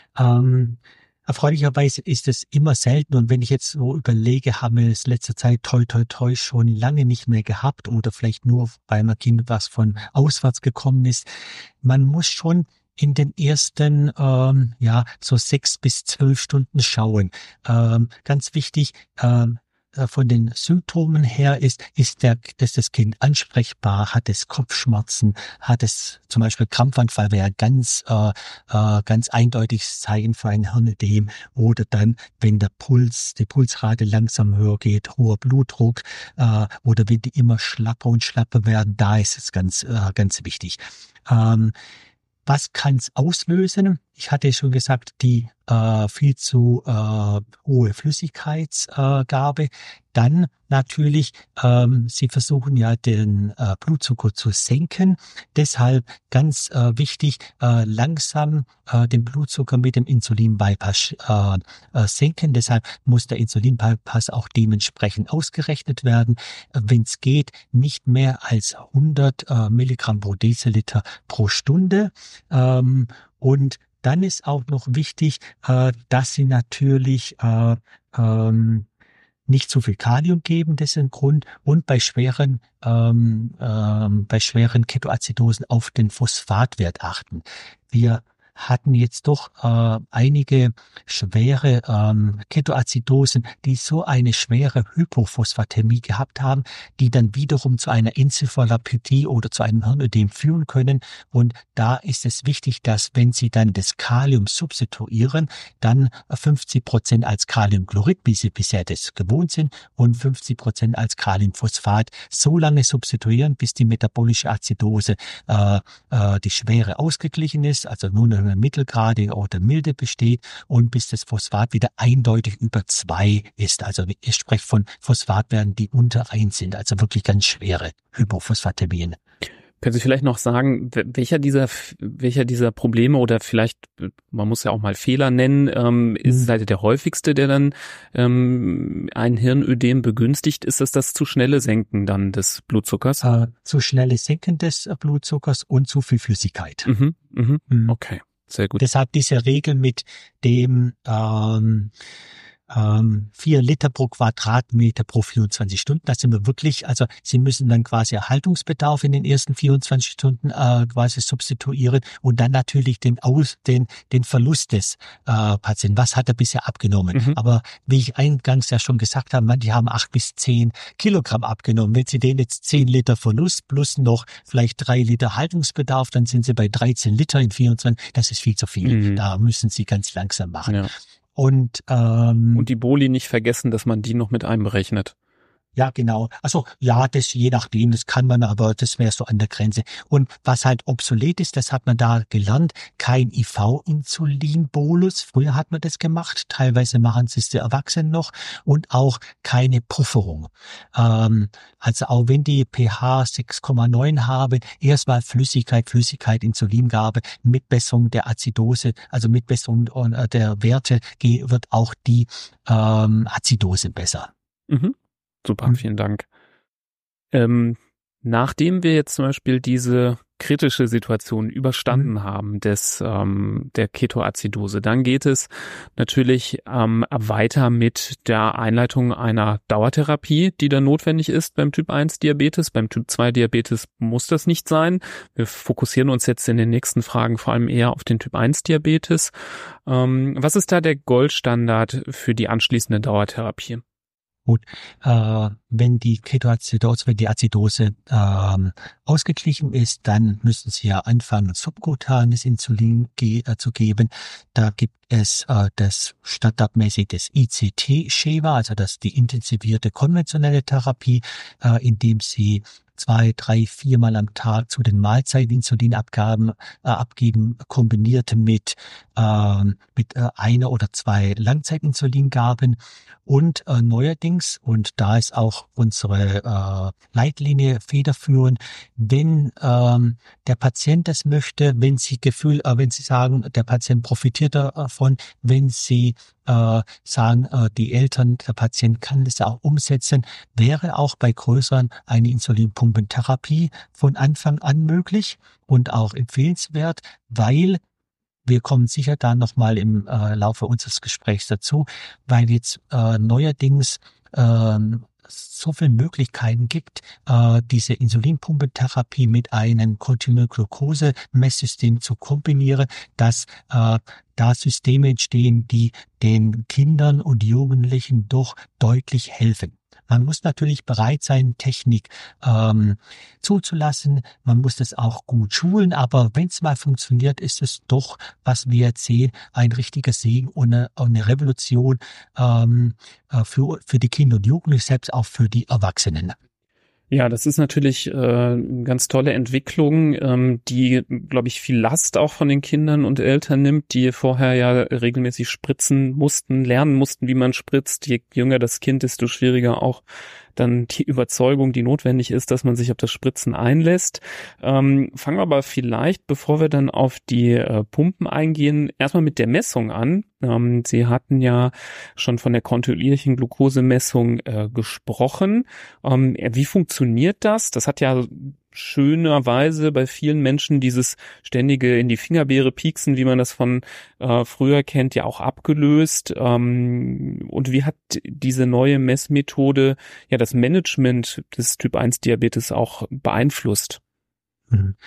ähm, erfreulicherweise ist es immer selten, und wenn ich jetzt so überlege, haben wir es letzter Zeit toi toi toi schon lange nicht mehr gehabt oder vielleicht nur bei einem Kind, was von auswärts gekommen ist. Man muss schon in den ersten, ähm, ja, so sechs bis zwölf Stunden schauen. Ähm, ganz wichtig, ähm, von den Symptomen her ist, ist der, ist das Kind ansprechbar, hat es Kopfschmerzen, hat es zum Beispiel Krampfanfall, wäre ganz, äh, äh, ganz eindeutiges Zeichen für ein Hirnödem, oder dann, wenn der Puls, die Pulsrate langsam höher geht, hoher Blutdruck, äh, oder wenn die immer schlapper und schlapper werden, da ist es ganz, äh, ganz wichtig. Ähm, Was kann es auslösen? Ich hatte schon gesagt, die äh, viel zu äh, hohe Flüssigkeitsgabe. Äh, Dann natürlich, ähm, Sie versuchen ja den äh, Blutzucker zu senken. Deshalb ganz äh, wichtig, äh, langsam äh, den Blutzucker mit dem Insulin-Bypass äh, äh, senken. Deshalb muss der Insulin-Bypass auch dementsprechend ausgerechnet werden. Äh, Wenn es geht, nicht mehr als hundert äh, Milligramm pro Deziliter pro Stunde. Ähm, und dann ist auch noch wichtig, äh, dass Sie natürlich äh, ähm, nicht zu viel Kalium geben, das ist ein Grund, und bei schweren ähm, ähm, bei schweren Ketoazidosen auf den Phosphatwert achten. Wir hatten jetzt doch äh, einige schwere ähm, Ketoazidosen, die so eine schwere Hypophosphatämie gehabt haben, die dann wiederum zu einer Enzephalopathie oder zu einem Hirnödem führen können. Und da ist es wichtig, dass, wenn Sie dann das Kalium substituieren, dann fünfzig Prozent als Kaliumchlorid, wie Sie bisher das gewohnt sind, und fünfzig Prozent als Kaliumphosphat so lange substituieren, bis die metabolische Azidose, äh, äh, die Schwere ausgeglichen ist, also nur eine sagen wir, mittelgrade oder milde besteht und bis das Phosphat wieder eindeutig über zwei ist. Also ich spreche von Phosphatwerten, die unter eins sind, also wirklich ganz schwere Hypophosphatämien. Können Sie vielleicht noch sagen, welcher dieser welcher dieser Probleme oder vielleicht, man muss ja auch mal Fehler nennen, ähm, ist halt der häufigste, der dann ähm, ein Hirnödem begünstigt? Ist es das zu schnelle Senken dann des Blutzuckers? Äh, zu schnelle Senken des Blutzuckers und zu viel Flüssigkeit. Mhm, mhm, mhm. Okay, sehr gut. Deshalb diese Regel mit dem ähm, Ähm, vier Liter pro Quadratmeter pro vierundzwanzig Stunden. Da sind wir wirklich, also Sie müssen dann quasi Erhaltungsbedarf in den ersten vierundzwanzig Stunden äh, quasi substituieren und dann natürlich den Aus, den den Verlust des äh, Patienten. Was hat er bisher abgenommen? Mhm. Aber wie ich eingangs ja schon gesagt habe, man, die haben acht bis zehn Kilogramm abgenommen. Wenn Sie den jetzt zehn Liter Verlust plus noch vielleicht drei Liter Haltungsbedarf, dann sind Sie bei dreizehn Liter in vierundzwanzig. Das ist viel zu viel. Mhm. Da müssen Sie ganz langsam machen. Ja. Und, ähm, und die Boli nicht vergessen, dass man die noch mit einberechnet. Ja, genau. Also ja, das je nachdem, das kann man, aber das wäre so an der Grenze. Und was halt obsolet ist, das hat man da gelernt, kein I V-Insulinbolus. Früher hat man das gemacht, teilweise machen es die Erwachsenen noch. Und auch keine Pufferung. Ähm, also auch wenn die pH sechs Komma neun haben, erstmal Flüssigkeit, Flüssigkeit, Insulingabe, mit Besserung der Azidose, also mit Besserung der Werte wird auch die ähm, Azidose besser. Mhm. Super, vielen Dank. Ähm, nachdem wir jetzt zum Beispiel diese kritische Situation überstanden mhm. haben des ähm, der Ketoazidose, dann geht es natürlich ähm, weiter mit der Einleitung einer Dauertherapie, die dann notwendig ist beim Typ eins Diabetes. Beim Typ zwei Diabetes muss das nicht sein. Wir fokussieren uns jetzt in den nächsten Fragen vor allem eher auf den Typ eins Diabetes. Ähm, was ist da der Goldstandard für die anschließende Dauertherapie? Gut, äh, wenn die Ketoazidose, wenn die Azidose ähm, ausgeglichen ist, dann müssen Sie ja anfangen, subkutanes Insulin ge- äh, zu geben. Da gibt es äh, das standardmäßig das I C T-Schema, also das die intensivierte konventionelle Therapie, äh, indem Sie zwei, drei, viermal am Tag zu den Mahlzeiten Insulinabgaben äh, abgeben, kombiniert mit äh, mit äh, einer oder zwei Langzeitinsulingaben und äh, neuerdings, und da ist auch unsere äh, Leitlinie federführend, wenn ähm, der Patient das möchte, wenn Sie Gefühl, äh, wenn Sie sagen, der Patient profitiert davon, wenn Sie äh, sagen, äh, die Eltern, der Patient kann das auch umsetzen, wäre auch bei größeren eine Insulinpumpentherapie von Anfang an möglich und auch empfehlenswert, weil wir kommen sicher da nochmal im äh, Laufe unseres Gesprächs dazu, weil jetzt äh, neuerdings äh, so viele Möglichkeiten gibt, äh, diese Insulinpumpentherapie mit einem Kontinuum-Glucose-Messsystem zu kombinieren, dass äh, da Systeme entstehen, die den Kindern und Jugendlichen doch deutlich helfen. Man muss natürlich bereit sein, Technik ähm, zuzulassen. Man muss das auch gut schulen. Aber wenn es mal funktioniert, ist es doch, was wir jetzt sehen, ein richtiger Segen und eine, eine Revolution ähm, für, für die Kinder und Jugendlichen, selbst auch für die Erwachsenen. Ja, das ist natürlich äh, eine ganz tolle Entwicklung, ähm, die, glaube ich, viel Last auch von den Kindern und Eltern nimmt, die vorher ja regelmäßig spritzen mussten, lernen mussten, wie man spritzt. Je jünger das Kind, desto schwieriger auch dann die Überzeugung, die notwendig ist, dass man sich auf das Spritzen einlässt. Ähm, fangen wir aber vielleicht, bevor wir dann auf die äh, Pumpen eingehen, erstmal mit der Messung an. Ähm, Sie hatten ja schon von der kontinuierlichen Glukosemessung äh, gesprochen. Ähm, wie funktioniert das? Das hat ja schönerweise bei vielen Menschen dieses ständige in die Fingerbeere pieksen, wie man das von äh, früher kennt, ja auch abgelöst. Ähm, und wie hat diese neue Messmethode ja das Management des Typ eins Diabetes auch beeinflusst? Mhm.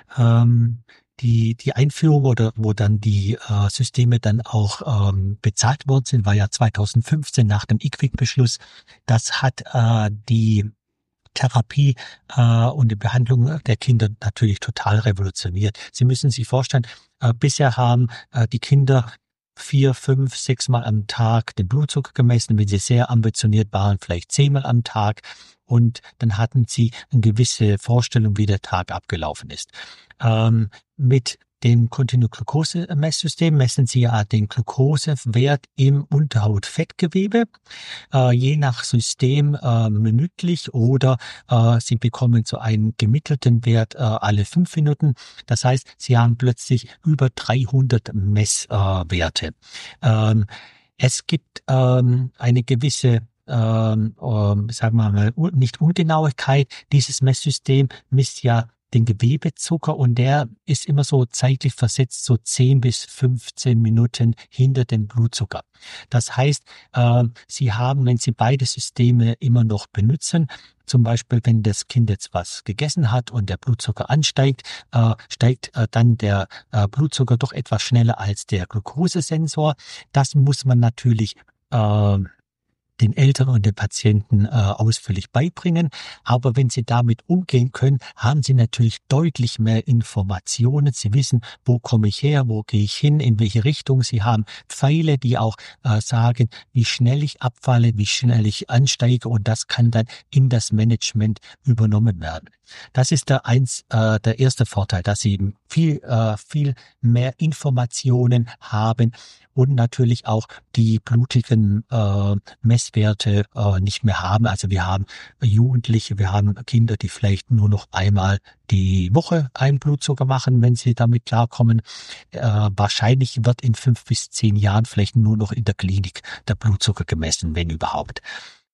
Ähm Die, die Einführung oder wo dann die äh, Systeme dann auch ähm, bezahlt worden sind, war ja zweitausendfünfzehn nach dem I Q W I C-Beschluss. Das hat äh, die Therapie äh, und die Behandlung der Kinder natürlich total revolutioniert. Sie müssen sich vorstellen, äh, bisher haben äh, die Kinder vier, fünf, sechs Mal am Tag den Blutzucker gemessen, wenn sie sehr ambitioniert waren, vielleicht zehnmal am Tag. Und dann hatten sie eine gewisse Vorstellung, wie der Tag abgelaufen ist. Ähm, mit dem Kontinuum-Glucose-Messsystem messen Sie ja den Glukosewert im Unterhautfettgewebe, äh, je nach System äh, minütlich oder äh, Sie bekommen so einen gemittelten Wert äh, alle fünf Minuten. Das heißt, Sie haben plötzlich über dreihundert Messwerte. Äh, ähm, es gibt ähm, eine gewisse Ähm, ähm, sagen wir mal, nicht Ungenauigkeit. Dieses Messsystem misst ja den Gewebezucker und der ist immer so zeitlich versetzt, so zehn bis fünfzehn Minuten hinter dem Blutzucker. Das heißt, äh, Sie haben, wenn Sie beide Systeme immer noch benutzen, zum Beispiel, wenn das Kind jetzt was gegessen hat und der Blutzucker ansteigt, äh, steigt äh, dann der äh, Blutzucker doch etwas schneller als der Glukosesensor. Das muss man natürlich äh, den Eltern und den Patienten äh, ausführlich beibringen. Aber wenn Sie damit umgehen können, haben Sie natürlich deutlich mehr Informationen. Sie wissen, wo komme ich her, wo gehe ich hin, in welche Richtung. Sie haben Pfeile, die auch äh, sagen, wie schnell ich abfalle, wie schnell ich ansteige, und das kann dann in das Management übernommen werden. Das ist der eins, äh, der erste Vorteil, dass Sie eben viel, äh, viel mehr Informationen haben und natürlich auch die blutigen äh, Messwerte äh, nicht mehr haben. Also wir haben Jugendliche, wir haben Kinder, die vielleicht nur noch einmal die Woche einen Blutzucker machen, wenn sie damit klarkommen. Äh, wahrscheinlich wird in fünf bis zehn Jahren vielleicht nur noch in der Klinik der Blutzucker gemessen, wenn überhaupt.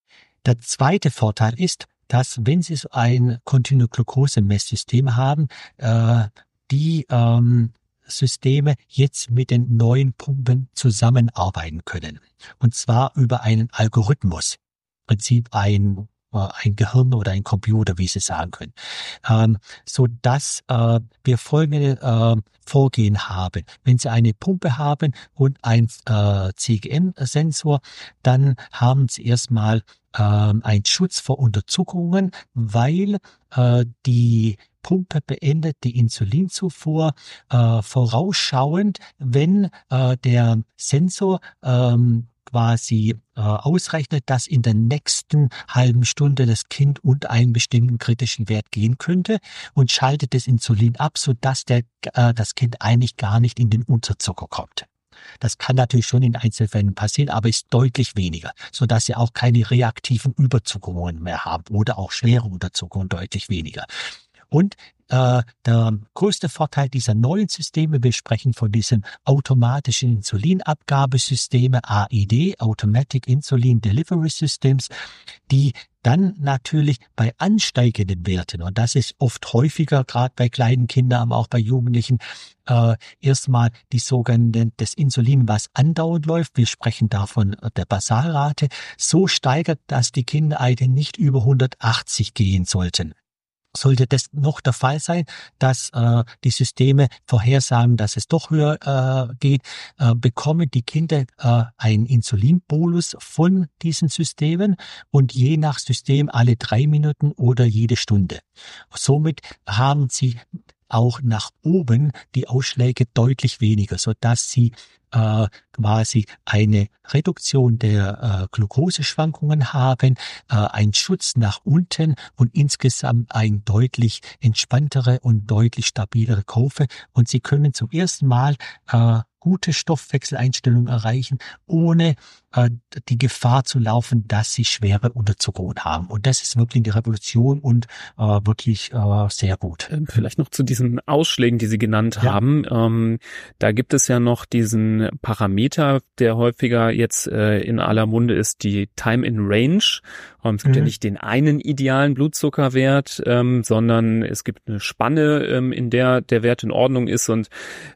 Der zweite Vorteil ist, dass wenn Sie so ein Kontinuum-Glucose-Messsystem haben, äh, die ähm, Systeme jetzt mit den neuen Pumpen zusammenarbeiten können. Und zwar über einen Algorithmus. Im Prinzip ein, äh, ein Gehirn oder ein Computer, wie Sie sagen können. Ähm, so dass äh, wir folgende äh, Vorgehen haben. Wenn Sie eine Pumpe haben und ein äh, C G M-Sensor, dann haben Sie erstmal äh, einen Schutz vor Unterzuckerungen, weil äh, die Pumpe beendet die Insulinzufuhr äh, vorausschauend, wenn äh, der Sensor ähm, quasi äh, ausrechnet, dass in der nächsten halben Stunde das Kind unter einen bestimmten kritischen Wert gehen könnte, und schaltet das Insulin ab, sodass der, äh, das Kind eigentlich gar nicht in den Unterzucker kommt. Das kann natürlich schon in Einzelfällen passieren, aber ist deutlich weniger, sodass Sie auch keine reaktiven Überzuckerungen mehr haben oder auch schwere Unterzuckerungen deutlich weniger. Und äh, der größte Vorteil dieser neuen Systeme, wir sprechen von diesen automatischen Insulinabgabesysteme, A I D, Automatic Insulin Delivery Systems, die dann natürlich bei ansteigenden Werten, und das ist oft häufiger, gerade bei kleinen Kindern, aber auch bei Jugendlichen, äh, erstmal die sogenannte, das Insulin, was andauernd läuft, wir sprechen davon der Basalrate, so steigert, dass die Kinder eigentlich nicht über hundertachtzig gehen sollten. Sollte das noch der Fall sein, dass äh, die Systeme vorhersagen, dass es doch höher äh, geht, äh, bekommen die Kinder äh, einen Insulinbolus von diesen Systemen, und je nach System alle drei Minuten oder jede Stunde. Somit haben sie auch nach oben die Ausschläge deutlich weniger, sodass sie äh, quasi eine Reduktion der äh, Glukoseschwankungen haben, äh, einen Schutz nach unten und insgesamt ein deutlich entspanntere und deutlich stabilere Kurve. Und sie können zum ersten Mal äh, gute Stoffwechseleinstellungen erreichen, ohne äh, die Gefahr zu laufen, dass sie schwere Unterzuckerungen haben. Und das ist wirklich eine Revolution und äh, wirklich äh, sehr gut. Vielleicht noch zu diesen Ausschlägen, die Sie genannt ja. haben. Ähm, da gibt es ja noch diesen Parameter, der häufiger jetzt äh, in aller Munde ist, die Time in Range. Ähm, es gibt mhm. ja nicht den einen idealen Blutzuckerwert, ähm, sondern es gibt eine Spanne, ähm, in der der Wert in Ordnung ist, und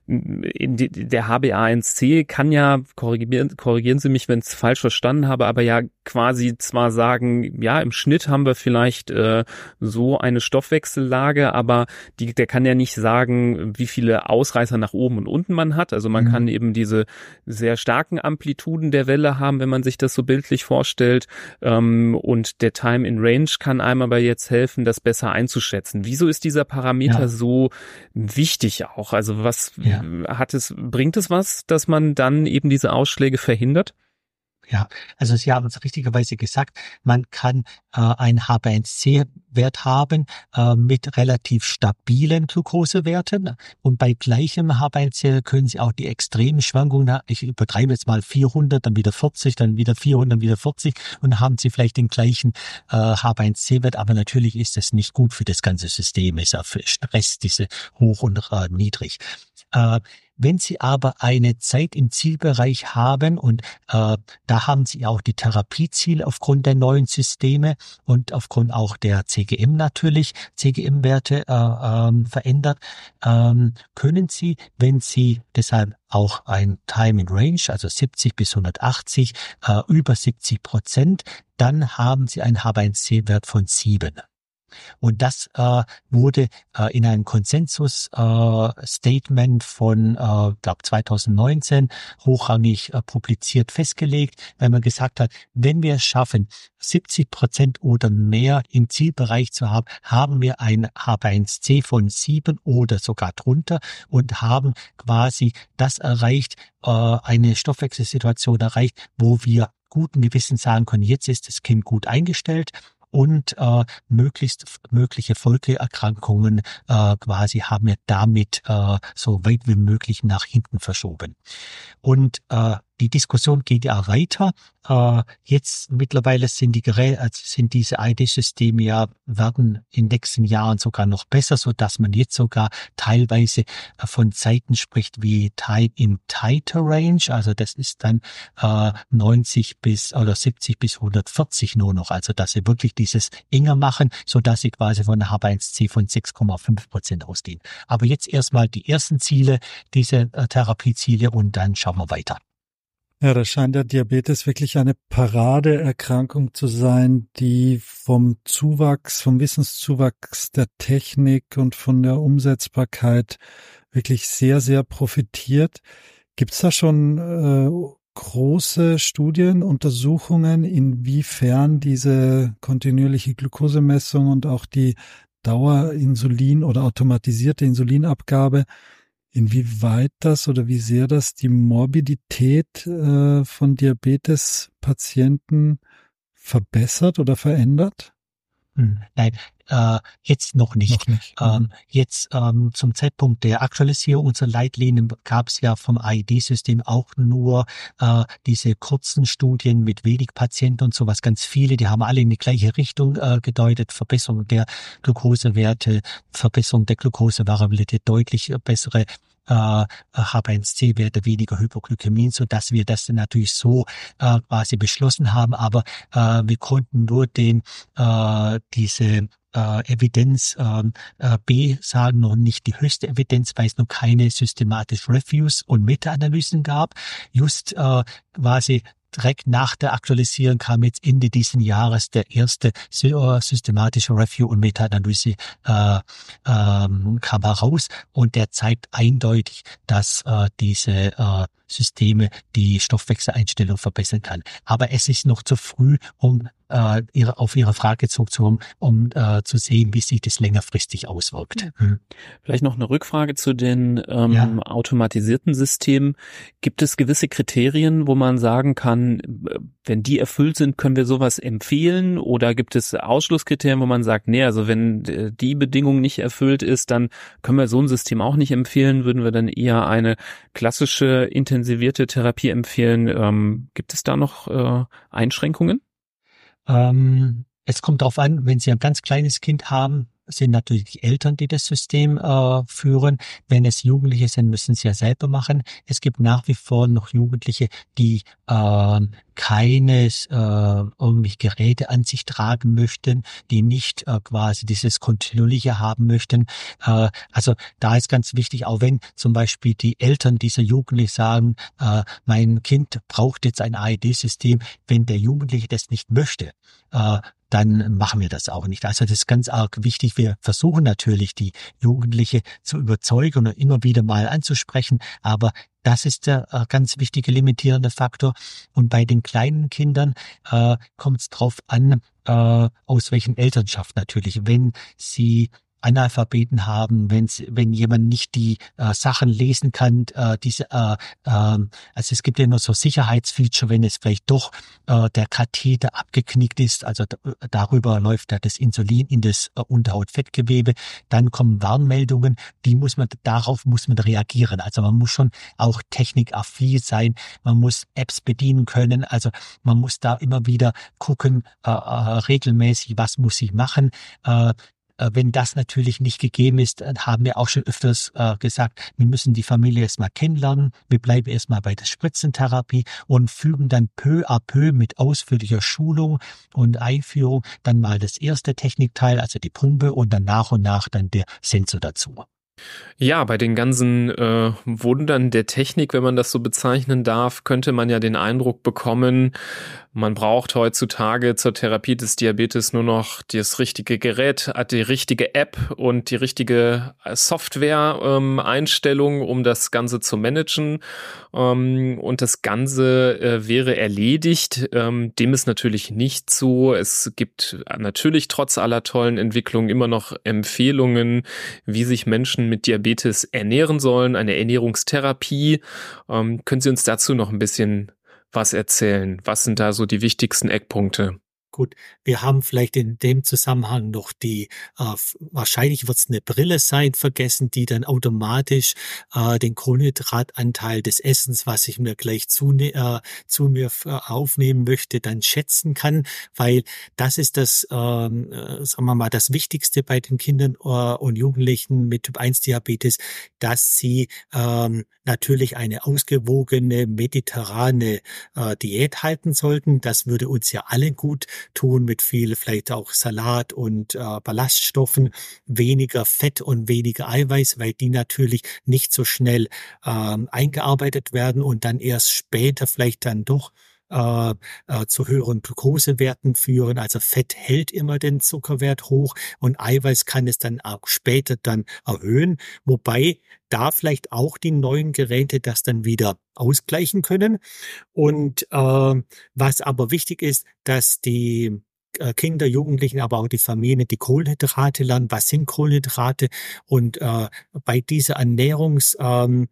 in die, der H b A eins C kann ja, korrigieren, korrigieren Sie mich, wenn ich es falsch verstanden habe, aber ja quasi zwar sagen, ja, im Schnitt haben wir vielleicht äh, so eine Stoffwechsellage, aber die, der kann ja nicht sagen, wie viele Ausreißer nach oben und unten man hat. Also man mhm. kann eben diese sehr starken Amplituden der Welle haben, wenn man sich das so bildlich vorstellt. Ähm, und der Time in Range kann einem aber jetzt helfen, das besser einzuschätzen. Wieso ist dieser Parameter ja. so wichtig auch? Also was ja. hat es, bringt es was, dass man dann eben diese Ausschläge verhindert? Ja, also Sie haben es richtigerweise gesagt, man kann äh, einen H b eins C Wert haben äh, mit relativ stabilen Glukosewerten und bei gleichem H b eins C können Sie auch die extremen Schwankungen, ich übertreibe jetzt mal vierhundert, dann wieder vierzig, dann wieder vierhundert, dann wieder vierzig und haben Sie vielleicht den gleichen äh, H b eins C Wert, aber natürlich ist das nicht gut für das ganze System, es ist für Stress, diese hoch und äh, niedrig. Äh, Wenn Sie aber eine Zeit im Zielbereich haben und äh, da haben Sie auch die Therapieziele aufgrund der neuen Systeme und aufgrund auch der C G M natürlich, C G M-Werte äh, ähm, verändert, ähm, können Sie, wenn Sie deshalb auch ein Time in Range, also siebzig bis hundertachtzig, äh, über siebzig Prozent, dann haben Sie einen H b eins C Wert von sieben. Und das äh, wurde äh, in einem Konsensus-Statement äh, von, äh, glaube zweitausendneunzehn hochrangig äh, publiziert festgelegt, weil man gesagt hat, wenn wir es schaffen, siebzig Prozent oder mehr im Zielbereich zu haben, haben wir ein H b eins C von sieben oder sogar drunter und haben quasi das erreicht, äh, eine Stoffwechselsituation erreicht, wo wir guten Gewissens sagen können, jetzt ist das Kind gut eingestellt und äh, möglichst mögliche Folgeerkrankungen äh, quasi haben wir damit äh, so weit wie möglich nach hinten verschoben. Und äh, die Diskussion geht ja weiter. Äh, jetzt mittlerweile sind die Geräte, also sind diese I D-Systeme ja, werden in den nächsten Jahren sogar noch besser, so dass man jetzt sogar teilweise äh, von Zeiten spricht wie Time in Titer Range. Also das ist dann äh, neunzig bis oder siebzig bis hundertvierzig nur noch. Also dass sie wirklich dieses enger machen, so dass sie quasi von H b eins C von sechs Komma fünf Prozent ausgehen. Aber jetzt erstmal die ersten Ziele, diese äh, Therapieziele und dann schauen wir weiter. Ja, da scheint der Diabetes wirklich eine Paradeerkrankung zu sein, die vom Zuwachs, vom Wissenszuwachs der Technik und von der Umsetzbarkeit wirklich sehr, sehr profitiert. Gibt's da schon äh, große Studien, Untersuchungen, inwiefern diese kontinuierliche Glukosemessung und auch die Dauerinsulin oder automatisierte Insulinabgabe, inwieweit das oder wie sehr das die Morbidität äh, von Diabetespatienten verbessert oder verändert? Hm, nein, äh, jetzt noch nicht. Noch nicht. Ähm, jetzt ähm, zum Zeitpunkt der Aktualisierung unserer Leitlinien gab es ja vom I D-System auch nur äh, diese kurzen Studien mit wenig Patienten und sowas, ganz viele, die haben alle in die gleiche Richtung äh, gedeutet, Verbesserung der Glukosewerte, Verbesserung der Glukosevariabilität, deutlich bessere H b eins C Werte, weniger Hypoglykämien, so dass wir das dann natürlich so äh, quasi beschlossen haben, aber äh, wir konnten nur den äh, diese äh, Evidenz äh, B sagen, noch nicht die höchste Evidenz, weil es noch keine systematische Reviews und Meta-Analysen gab. Just äh, quasi direkt nach der Aktualisierung kam jetzt Ende diesen Jahres der erste systematische Review und Meta-Analyse äh, ähm, kam heraus und der zeigt eindeutig, dass äh, diese äh, Systeme die Stoffwechseleinstellung verbessern kann. Aber es ist noch zu früh, um äh, ihre, auf Ihre Frage zurückzukommen, um äh, zu sehen, wie sich das längerfristig auswirkt. Hm. Vielleicht noch eine Rückfrage zu den ähm, ja. automatisierten Systemen. Gibt es gewisse Kriterien, wo man sagen kann, wenn die erfüllt sind, können wir sowas empfehlen? Oder gibt es Ausschlusskriterien, wo man sagt, nee, also wenn die Bedingung nicht erfüllt ist, dann können wir so ein System auch nicht empfehlen? Würden wir dann eher eine klassische intensivierte Therapie empfehlen? Ähm, gibt es da noch äh, Einschränkungen? Ähm, es kommt darauf an, wenn Sie ein ganz kleines Kind haben, sind natürlich die Eltern, die das System äh, führen. Wenn es Jugendliche sind, müssen sie ja selber machen. Es gibt nach wie vor noch Jugendliche, die äh, keines äh, irgendwie Geräte an sich tragen möchten, die nicht äh, quasi dieses Kontinuierliche haben möchten. Äh, also da ist ganz wichtig, auch wenn zum Beispiel die Eltern dieser Jugendlichen sagen, äh, mein Kind braucht jetzt ein A E D-System, wenn der Jugendliche das nicht möchte, äh, dann machen wir das auch nicht. Also das ist ganz arg wichtig. Wir versuchen natürlich, die Jugendliche zu überzeugen und immer wieder mal anzusprechen, aber das ist der äh, ganz wichtige limitierende Faktor. Und bei den kleinen Kindern äh, kommt es drauf an, äh, aus welchen Elternschaft natürlich. Wenn sie Analphabeten haben, wenn wenn jemand nicht die äh, Sachen lesen kann, äh, diese, äh, äh, also es gibt ja nur so Sicherheitsfeature, wenn es vielleicht doch äh, der Katheter abgeknickt ist, also d- darüber läuft ja das Insulin in das äh, Unterhautfettgewebe, dann kommen Warnmeldungen, die muss man, darauf muss man reagieren. Also man muss schon auch technikaffin sein, man muss Apps bedienen können, also man muss da immer wieder gucken, äh, äh, regelmäßig, was muss ich machen, äh, wenn das natürlich nicht gegeben ist, haben wir auch schon öfters äh, gesagt, wir müssen die Familie erstmal kennenlernen. Wir bleiben erstmal bei der Spritzentherapie und fügen dann peu à peu mit ausführlicher Schulung und Einführung dann mal das erste Technikteil, also die Pumpe und dann nach und nach dann der Sensor dazu. Ja, bei den ganzen äh, Wundern der Technik, wenn man das so bezeichnen darf, könnte man ja den Eindruck bekommen, man braucht heutzutage zur Therapie des Diabetes nur noch das richtige Gerät, die richtige App und die richtige Software-Einstellung, ähm, um das Ganze zu managen. Ähm, und das Ganze äh, wäre erledigt. Ähm, dem ist natürlich nicht so. Es gibt natürlich trotz aller tollen Entwicklungen immer noch Empfehlungen, wie sich Menschen mit Diabetes ernähren sollen, eine Ernährungstherapie. Ähm, können Sie uns dazu noch ein bisschen was erzählen? Was sind da so die wichtigsten Eckpunkte? Gut, wir haben vielleicht in dem Zusammenhang noch die, äh, wahrscheinlich wird es eine Brille sein, vergessen, die dann automatisch äh, den Kohlenhydratanteil des Essens, was ich mir gleich zu, äh, zu mir aufnehmen möchte, dann schätzen kann, weil das ist das, ähm, äh, sagen wir mal, das Wichtigste bei den Kindern äh, und Jugendlichen mit Typ eins Diabetes, dass sie ähm, natürlich eine ausgewogene, mediterrane äh, Diät halten sollten. Das würde uns ja alle gut tun, mit viel vielleicht auch Salat und äh, Ballaststoffen, weniger Fett und weniger Eiweiß, weil die natürlich nicht so schnell ähm, eingearbeitet werden und dann erst später vielleicht dann doch äh, äh, zu höheren Glukosewerten führen. Also Fett hält immer den Zuckerwert hoch und Eiweiß kann es dann auch später dann erhöhen, wobei da vielleicht auch die neuen Geräte das dann wieder ausgleichen können. Und äh, was aber wichtig ist, dass die äh, Kinder, Jugendlichen, aber auch die Familien die Kohlenhydrate lernen. Was sind Kohlenhydrate? Und äh, bei dieser Ernährungs ähm,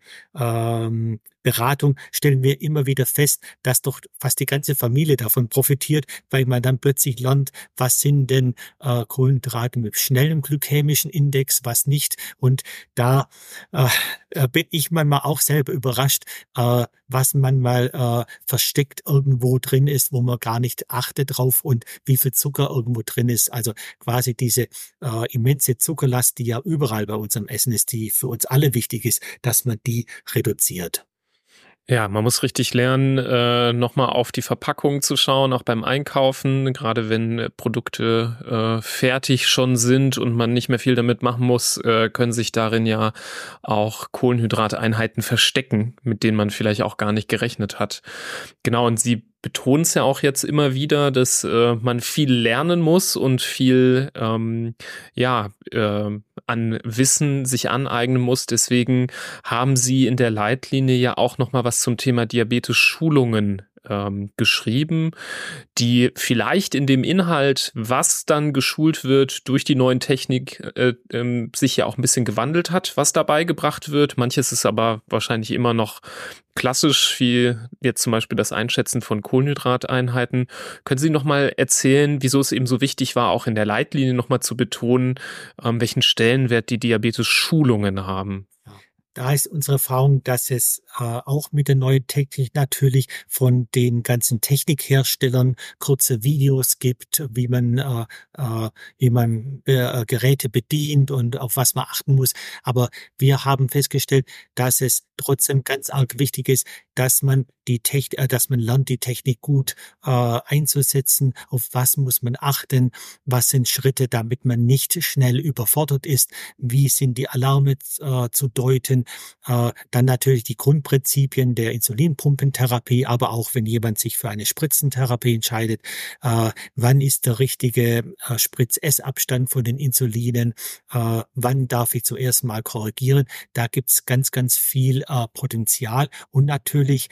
ähm, Beratung stellen wir immer wieder fest, dass doch fast die ganze Familie davon profitiert, weil man dann plötzlich lernt, was sind denn äh, Kohlenhydrate mit schnellem glykämischen Index, was nicht. Und da äh, bin ich manchmal auch selber überrascht, äh, was manchmal äh, versteckt irgendwo drin ist, wo man gar nicht achtet drauf und wie viel Zucker irgendwo drin ist. Also quasi diese äh, immense Zuckerlast, die ja überall bei uns am Essen ist, die für uns alle wichtig ist, dass man die reduziert. Ja, man muss richtig lernen, äh, nochmal auf die Verpackung zu schauen, auch beim Einkaufen, gerade wenn äh, Produkte äh, fertig schon sind und man nicht mehr viel damit machen muss, äh, können sich darin ja auch Kohlenhydrateinheiten verstecken, mit denen man vielleicht auch gar nicht gerechnet hat. Genau, und Sie betonen es ja auch jetzt immer wieder, dass äh, man viel lernen muss und viel ähm, ja äh, an Wissen sich aneignen muss. Deswegen haben Sie in der Leitlinie ja auch noch mal was zum Thema Diabetes-Schulungen ähm, geschrieben, die vielleicht in dem Inhalt, was dann geschult wird durch die neuen Technik, äh, äh, sich ja auch ein bisschen gewandelt hat, was dabei gebracht wird. Manches ist aber wahrscheinlich immer noch klassisch, wie jetzt zum Beispiel das Einschätzen von Kohlenhydrateinheiten. Können Sie noch mal erzählen, wieso es eben so wichtig war, auch in der Leitlinie noch mal zu betonen, ähm, welchen Stellenwert die Diabetes-Schulungen haben? Da ist unsere Erfahrung, dass es äh, auch mit der neuen Technik natürlich von den ganzen Technikherstellern kurze Videos gibt, wie man, äh, äh, wie man äh, Geräte bedient und auf was man achten muss. Aber wir haben festgestellt, dass es trotzdem ganz arg wichtig ist, dass man die Technik, äh, dass man lernt, die Technik gut äh, einzusetzen. Auf was muss man achten? Was sind Schritte, damit man nicht schnell überfordert ist? Wie sind die Alarme äh, zu deuten? Äh, dann natürlich die Grundprinzipien der Insulinpumpentherapie, aber auch wenn jemand sich für eine Spritzentherapie entscheidet, äh, wann ist der richtige äh, Spritz-Essabstand von den Insulinen, äh, wann darf ich zuerst mal korrigieren. Da gibt's ganz, ganz viel äh, Potenzial und natürlich äh,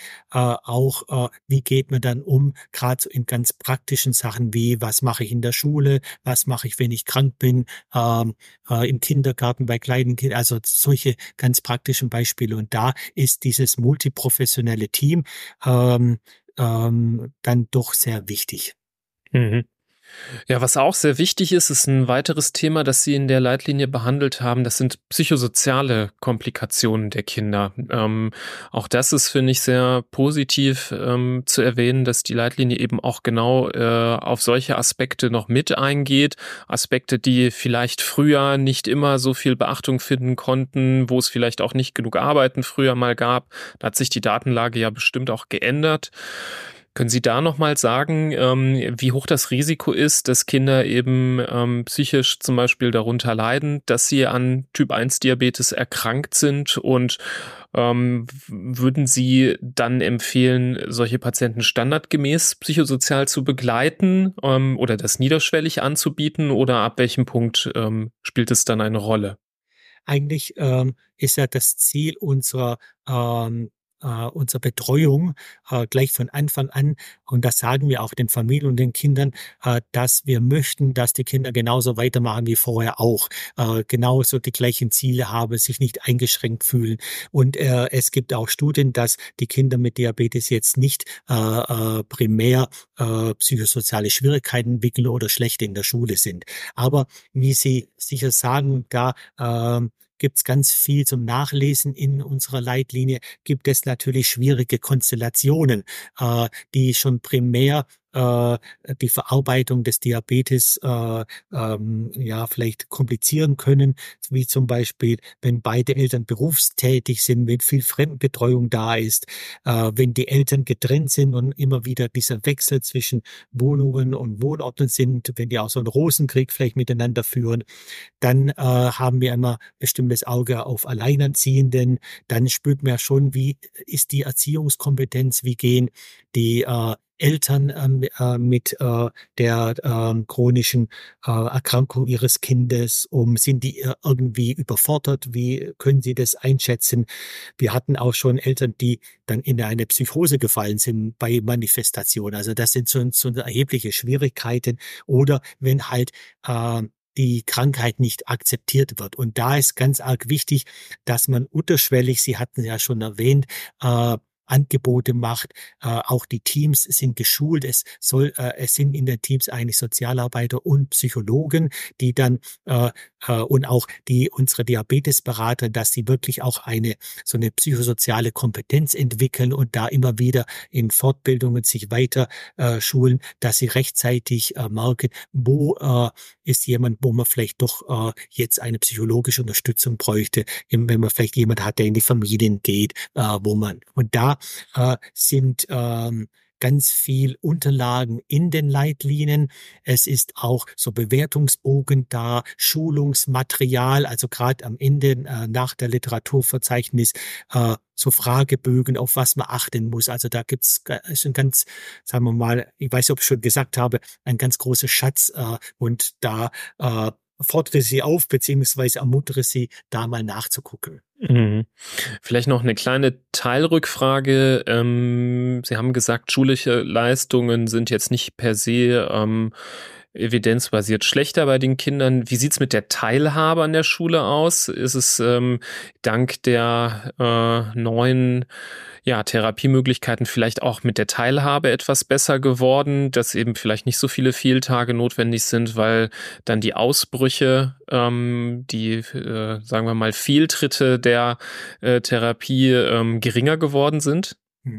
auch, äh, wie geht man dann um, gerade so in ganz praktischen Sachen wie, was mache ich in der Schule, was mache ich, wenn ich krank bin, ähm, äh, im Kindergarten bei kleinen Kindern, also solche ganz praktischen Beispiele. Und da ist dieses multiprofessionelle Team ähm, ähm, dann doch sehr wichtig. Mhm. Ja, was auch sehr wichtig ist, ist ein weiteres Thema, das Sie in der Leitlinie behandelt haben. Das sind psychosoziale Komplikationen der Kinder. Ähm, auch das ist, finde ich, sehr positiv ähm, zu erwähnen, dass die Leitlinie eben auch genau äh, auf solche Aspekte noch mit eingeht. Aspekte, die vielleicht früher nicht immer so viel Beachtung finden konnten, wo es vielleicht auch nicht genug Arbeiten früher mal gab. Da hat sich die Datenlage ja bestimmt auch geändert. Können Sie da nochmal sagen, ähm, wie hoch das Risiko ist, dass Kinder eben ähm, psychisch zum Beispiel darunter leiden, dass sie an Typ eins Diabetes erkrankt sind? Und ähm, würden Sie dann empfehlen, solche Patienten standardgemäß psychosozial zu begleiten ähm, oder das niederschwellig anzubieten? Oder ab welchem Punkt ähm, spielt es dann eine Rolle? Eigentlich ähm, ist ja das Ziel unserer ähm, äh, unserer Betreuung äh, gleich von Anfang an, und das sagen wir auch den Familien und den Kindern, äh, dass wir möchten, dass die Kinder genauso weitermachen wie vorher auch, äh, genauso die gleichen Ziele haben, sich nicht eingeschränkt fühlen. Und äh, es gibt auch Studien, dass die Kinder mit Diabetes jetzt nicht äh, äh, primär äh, psychosoziale Schwierigkeiten entwickeln oder schlecht in der Schule sind. Aber wie Sie sicher sagen, da äh, gibt es ganz viel zum Nachlesen in unserer Leitlinie, gibt es natürlich schwierige Konstellationen, äh, die schon primär äh, die Verarbeitung des Diabetes äh, ähm, ja vielleicht komplizieren können, wie zum Beispiel, wenn beide Eltern berufstätig sind, wenn viel Fremdenbetreuung da ist, äh, wenn die Eltern getrennt sind und immer wieder dieser Wechsel zwischen Wohnungen und Wohnorten sind, wenn die auch so einen Rosenkrieg vielleicht miteinander führen, dann äh, haben wir immer bestimmtes Auge auf Alleinerziehenden, dann spürt man ja schon, wie ist die Erziehungskompetenz, wie gehen die äh, Eltern ähm, äh, mit äh, der äh, chronischen äh, Erkrankung ihres Kindes um? Sind die äh, irgendwie überfordert? Wie können sie das einschätzen? Wir hatten auch schon Eltern, die dann in eine Psychose gefallen sind bei Manifestationen. Also das sind so, so erhebliche Schwierigkeiten. Oder wenn halt äh, die Krankheit nicht akzeptiert wird. Und da ist ganz arg wichtig, dass man unterschwellig, Sie hatten ja schon erwähnt, äh, Angebote macht. Äh, auch die Teams sind geschult. Es soll, äh, es sind in den Teams eigentlich Sozialarbeiter und Psychologen, die dann äh, äh, und auch die unsere Diabetesberater, dass sie wirklich auch eine so eine psychosoziale Kompetenz entwickeln und da immer wieder in Fortbildungen sich weiter äh, schulen, dass sie rechtzeitig äh, merken, wo äh, ist jemand, wo man vielleicht doch äh, jetzt eine psychologische Unterstützung bräuchte, wenn man vielleicht jemand hat, der in die Familien geht, äh, wo man und da äh, sind ähm, ganz viel Unterlagen in den Leitlinien. Es ist auch so Bewertungsbogen da, Schulungsmaterial, also gerade am Ende äh, nach der Literaturverzeichnis äh, so Fragebögen, auf was man achten muss. Also da gibt's ist ein ganz, sagen wir mal, ich weiß nicht, ob ich schon gesagt habe, ein ganz großer Schatz äh, und da äh, fordere sie auf, beziehungsweise ermuntere sie, da mal nachzugucken. Mhm. Vielleicht noch eine kleine Teilrückfrage. Ähm, Sie haben gesagt, schulische Leistungen sind jetzt nicht per se ähm, evidenzbasiert schlechter bei den Kindern. Wie sieht's mit der Teilhabe an der Schule aus? Ist es ähm, dank der äh, neuen ja, Therapiemöglichkeiten vielleicht auch mit der Teilhabe etwas besser geworden, dass eben vielleicht nicht so viele Fehltage notwendig sind, weil dann die Ausbrüche, ähm, die, äh, sagen wir mal, Fehltritte der äh, Therapie ähm, geringer geworden sind?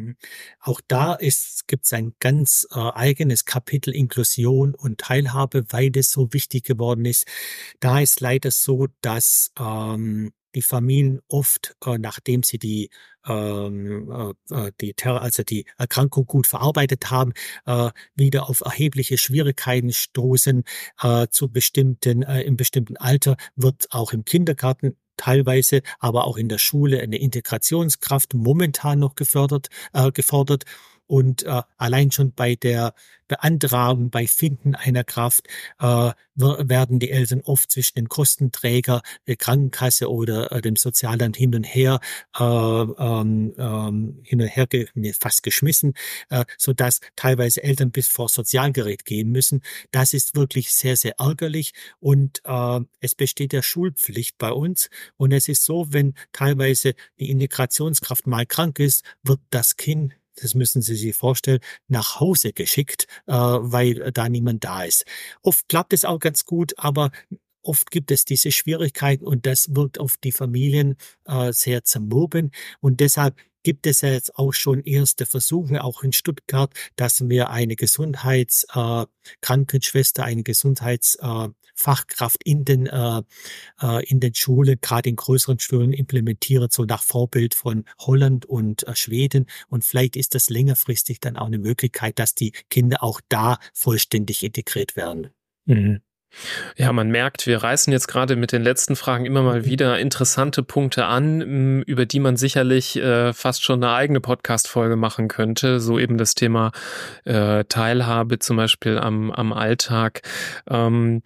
Auch da gibt es ein ganz äh, eigenes Kapitel Inklusion und Teilhabe, weil das so wichtig geworden ist. Da ist leider so, dass ähm, die Familien oft, äh, nachdem sie die ähm, äh, die also die Erkrankung gut verarbeitet haben, äh, wieder auf erhebliche Schwierigkeiten stoßen. Äh, zu bestimmten äh, im bestimmten Alter wird auch im Kindergarten teilweise, aber auch in der Schule eine Integrationskraft momentan noch gefördert, äh, gefordert. Und äh, allein schon bei der Beantragung, bei Finden einer Kraft äh, werden die Eltern oft zwischen den Kostenträger, der Krankenkasse oder äh, dem Sozialamt hin und her äh, ähm, ähm, hin und her ge- nee, fast geschmissen, äh, sodass teilweise Eltern bis vor Sozialgericht gehen müssen. Das ist wirklich sehr, sehr ärgerlich und äh, es besteht ja Schulpflicht bei uns und es ist so, wenn teilweise die Integrationskraft mal krank ist, wird das Kind, das müssen Sie sich vorstellen, nach Hause geschickt, äh, weil da niemand da ist. Oft klappt es auch ganz gut, aber oft gibt es diese Schwierigkeiten und das wirkt auf die Familien äh, sehr zermürben und deshalb gibt es ja jetzt auch schon erste Versuche, auch in Stuttgart, dass wir eine Gesundheitskrankenschwester, äh, eine Gesundheitsfachkraft äh, in den äh, äh, in den Schulen, gerade in größeren Schulen implementieren, so nach Vorbild von Holland und äh, Schweden. Und vielleicht ist das längerfristig dann auch eine Möglichkeit, dass die Kinder auch da vollständig integriert werden. Mhm. Ja, man merkt, wir reißen jetzt gerade mit den letzten Fragen immer mal wieder interessante Punkte an, über die man sicherlich äh, fast schon eine eigene Podcast-Folge machen könnte. So eben das Thema äh, Teilhabe zum Beispiel am, am Alltag. Ähm,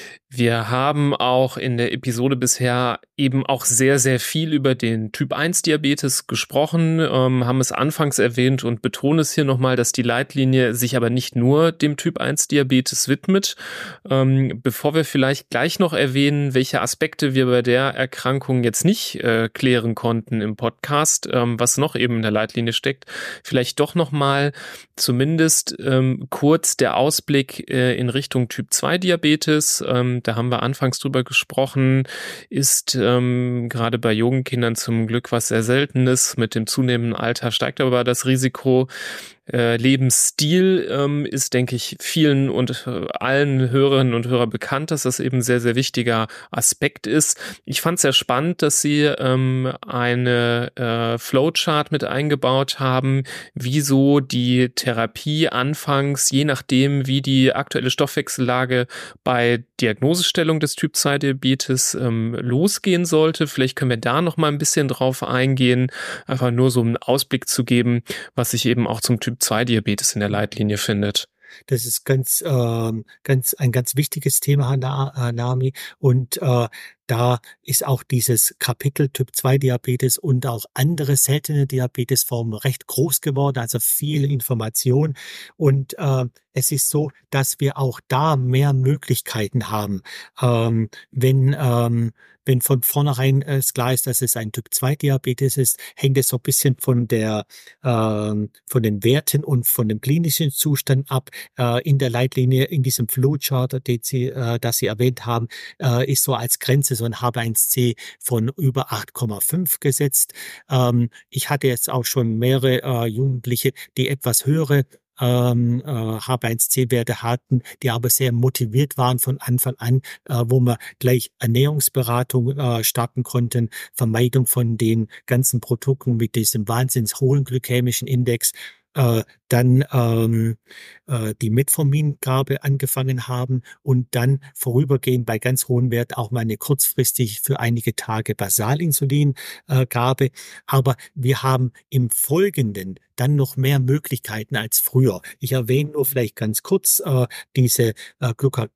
wir haben auch in der Episode bisher eben auch sehr, sehr viel über den Typ eins Diabetes gesprochen, ähm, haben es anfangs erwähnt und betonen es hier nochmal, dass die Leitlinie sich aber nicht nur dem Typ eins Diabetes widmet. Ähm, bevor wir vielleicht gleich noch erwähnen, welche Aspekte wir bei der Erkrankung jetzt nicht äh, klären konnten im Podcast, ähm, was noch eben in der Leitlinie steckt, vielleicht doch nochmal zumindest ähm, kurz der Ausblick äh, in Richtung Typ zwei Diabetes. Ähm, da haben wir anfangs drüber gesprochen, ist ähm, gerade bei jungen Kindern zum Glück was sehr Seltenes. Mit dem zunehmenden Alter steigt aber das Risiko. Äh, Lebensstil ähm, ist, denke ich, vielen und äh, allen Hörerinnen und Hörern bekannt, dass das eben ein sehr, sehr wichtiger Aspekt ist. Ich fand es sehr spannend, dass Sie ähm, eine äh, Flowchart mit eingebaut haben, wieso die Therapie anfangs, je nachdem, wie die aktuelle Stoffwechsellage bei Diagnosestellung des Typ zwei Diabetes ähm, losgehen sollte. Vielleicht können wir da noch mal ein bisschen drauf eingehen, einfach nur so einen Ausblick zu geben, was sich eben auch zum Typ zwei Diabetes in der Leitlinie findet. Das ist ganz, ähm, ganz ein ganz wichtiges Thema, Hana- Nami. Und äh, da ist auch dieses Kapitel Typ zwei Diabetes und auch andere seltene Diabetesformen recht groß geworden, also viel Information. Und äh, es ist so, dass wir auch da mehr Möglichkeiten haben. Ähm, wenn ähm, wenn von vornherein äh, klar ist, dass es ein Typ zwei Diabetes ist, hängt es so ein bisschen von der ähm, von den Werten und von dem klinischen Zustand ab. Äh, in der Leitlinie, in diesem Flowchart, den Sie, äh, das Sie erwähnt haben, äh, ist so als Grenze so ein H b eins C von über acht Komma fünf gesetzt. Ähm, ich hatte jetzt auch schon mehrere äh, Jugendliche, die etwas höhere ähm, äh, H b eins C Werte hatten, die aber sehr motiviert waren von Anfang an, äh, wo wir gleich Ernährungsberatung äh, starten konnten, Vermeidung von den ganzen Produkten mit diesem wahnsinns hohen glykämischen Index, äh, dann ähm, äh, die Metformingabe angefangen haben und dann vorübergehend bei ganz hohen Werten auch mal eine kurzfristig für einige Tage Basalinsulingabe. Äh, Aber wir haben im Folgenden dann noch mehr Möglichkeiten als früher. Ich erwähne nur vielleicht ganz kurz äh, diese äh,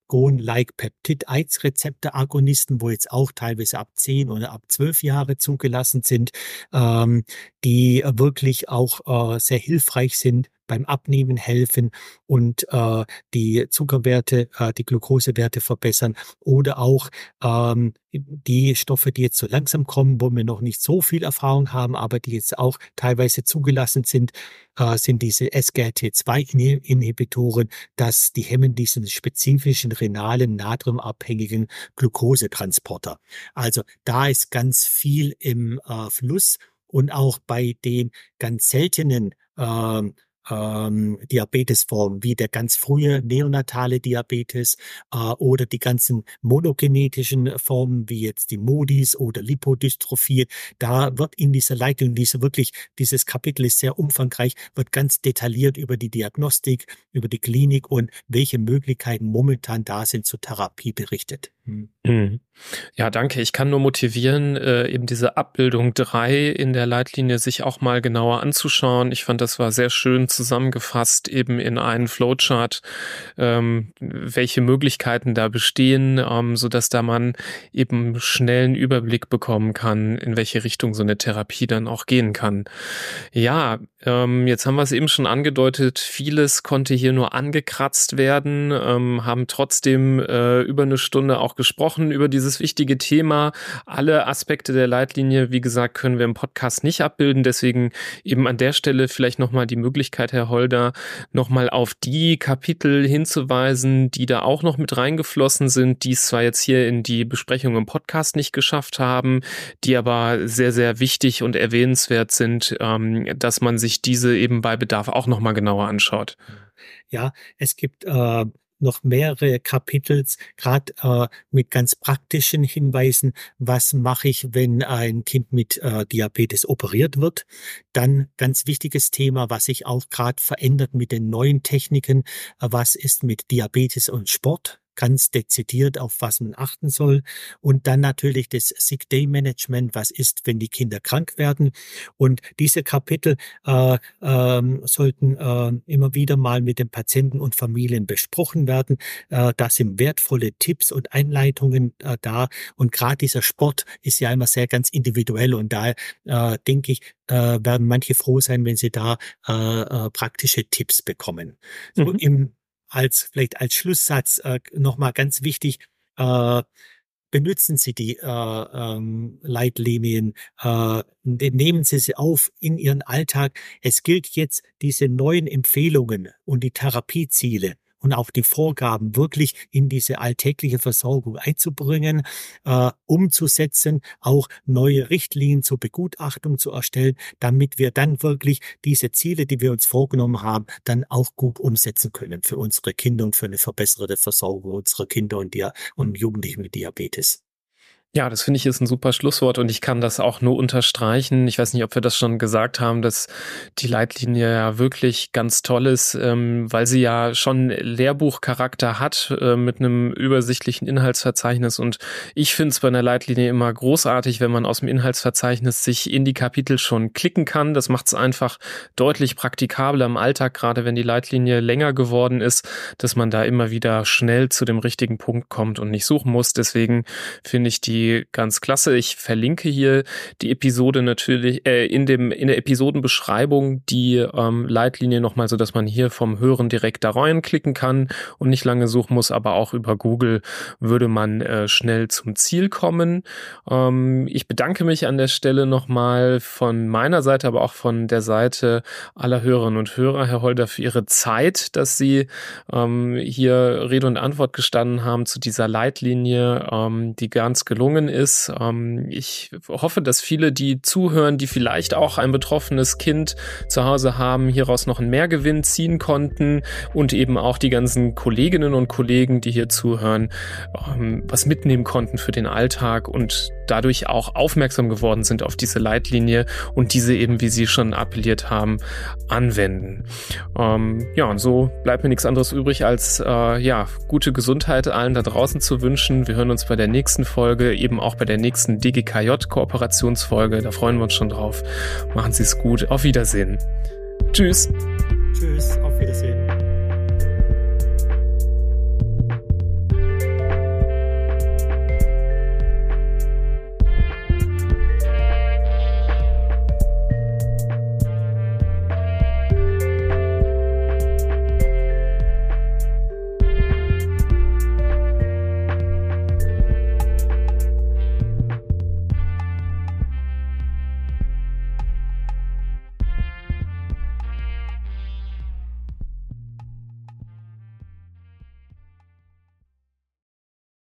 Glucagon-like-Peptid-eins-Rezeptor-Agonisten, wo jetzt auch teilweise ab zehn oder ab zwölf Jahre zugelassen sind, ähm, die wirklich auch äh, sehr hilfreich sind, beim Abnehmen helfen und äh, die Zuckerwerte, äh, die Glukosewerte verbessern oder auch ähm, die Stoffe, die jetzt so langsam kommen, wo wir noch nicht so viel Erfahrung haben, aber die jetzt auch teilweise zugelassen sind, äh, sind diese S G L T zwei Inhibitoren, dass die hemmen diesen spezifischen renalen, natriumabhängigen Glukosetransporter. Also da ist ganz viel im äh, Fluss und auch bei den ganz seltenen äh, Ähm, Diabetesformen, wie der ganz frühe neonatale Diabetes äh, oder die ganzen monogenetischen Formen, wie jetzt die Modis oder Lipodystrophie. Da wird in dieser Leitung, diese wirklich, dieses Kapitel ist sehr umfangreich, wird ganz detailliert über die Diagnostik, über die Klinik und welche Möglichkeiten momentan da sind zur Therapie berichtet. Mhm. Ja, danke. Ich kann nur motivieren, äh, eben diese Abbildung drei in der Leitlinie sich auch mal genauer anzuschauen. Ich fand, das war sehr schön zusammengefasst, eben in einen Flowchart, ähm, welche Möglichkeiten da bestehen, ähm, sodass da man eben schnell einen Überblick bekommen kann, in welche Richtung so eine Therapie dann auch gehen kann. Ja, ähm, jetzt haben wir es eben schon angedeutet, vieles konnte hier nur angekratzt werden, ähm, haben trotzdem äh, über eine Stunde auch gesprochen über dieses wichtige Thema. Alle Aspekte der Leitlinie, wie gesagt, können wir im Podcast nicht abbilden. Deswegen eben an der Stelle vielleicht nochmal die Möglichkeit, Herr Holder, nochmal auf die Kapitel hinzuweisen, die da auch noch mit reingeflossen sind, die es zwar jetzt hier in die Besprechung im Podcast nicht geschafft haben, die aber sehr, sehr wichtig und erwähnenswert sind, ähm, dass man sich diese eben bei Bedarf auch nochmal genauer anschaut. Ja, es gibt äh noch mehrere Kapitels, gerade äh, mit ganz praktischen Hinweisen, was mache ich, wenn ein Kind mit äh, Diabetes operiert wird. Dann ganz wichtiges Thema, was sich auch gerade verändert mit den neuen Techniken, äh, was ist mit Diabetes und Sport. Ganz dezidiert, auf was man achten soll. Und dann natürlich das Sick Day Management, was ist, wenn die Kinder krank werden. Und diese Kapitel äh, ähm, sollten äh, immer wieder mal mit den Patienten und Familien besprochen werden. Äh, da sind wertvolle Tipps und Einleitungen äh, da. Und gerade dieser Sport ist ja immer sehr ganz individuell. Und da äh, denke ich, äh, werden manche froh sein, wenn sie da äh, äh, praktische Tipps bekommen. Mhm. So im Als vielleicht als Schlusssatz äh, nochmal ganz wichtig, äh, benutzen Sie die äh, ähm, Leitlinien, äh, nehmen Sie sie auf in Ihren Alltag. Es gilt jetzt, diese neuen Empfehlungen und die Therapieziele und auch die Vorgaben wirklich in diese alltägliche Versorgung einzubringen, äh, umzusetzen, auch neue Richtlinien zur Begutachtung zu erstellen, damit wir dann wirklich diese Ziele, die wir uns vorgenommen haben, dann auch gut umsetzen können für unsere Kinder und für eine verbesserte Versorgung unserer Kinder und, Dia- und Jugendlichen mit Diabetes. Ja, das finde ich ist ein super Schlusswort und ich kann das auch nur unterstreichen. Ich weiß nicht, ob wir das schon gesagt haben, dass die Leitlinie ja wirklich ganz toll ist, ähm, weil sie ja schon Lehrbuchcharakter hat äh, mit einem übersichtlichen Inhaltsverzeichnis und ich finde es bei einer Leitlinie immer großartig, wenn man aus dem Inhaltsverzeichnis sich in die Kapitel schon klicken kann. Das macht es einfach deutlich praktikabler im Alltag, gerade wenn die Leitlinie länger geworden ist, dass man da immer wieder schnell zu dem richtigen Punkt kommt und nicht suchen muss. Deswegen finde ich die ganz klasse. Ich verlinke hier die Episode natürlich äh, in dem in der Episodenbeschreibung die ähm, Leitlinie nochmal, so dass man hier vom Hören direkt da reinklicken kann und nicht lange suchen muss, aber auch über Google würde man äh, schnell zum Ziel kommen. Ähm, ich bedanke mich an der Stelle nochmal von meiner Seite, aber auch von der Seite aller Hörerinnen und Hörer, Herr Holder, für Ihre Zeit, dass Sie ähm, hier Rede und Antwort gestanden haben zu dieser Leitlinie, ähm, die ganz gelungen ist. Ich hoffe, dass viele, die zuhören, die vielleicht auch ein betroffenes Kind zu Hause haben, hieraus noch einen Mehrgewinn ziehen konnten und eben auch die ganzen Kolleginnen und Kollegen, die hier zuhören, was mitnehmen konnten für den Alltag und dadurch auch aufmerksam geworden sind auf diese Leitlinie und diese eben, wie Sie schon appelliert haben, anwenden. Ja, und so bleibt mir nichts anderes übrig, als ja, gute Gesundheit allen da draußen zu wünschen. Wir hören uns bei der nächsten Folge, eben auch bei der nächsten D G K J-Kooperationsfolge. Da freuen wir uns schon drauf. Machen Sie es gut. Auf Wiedersehen. Tschüss. Tschüss. Auf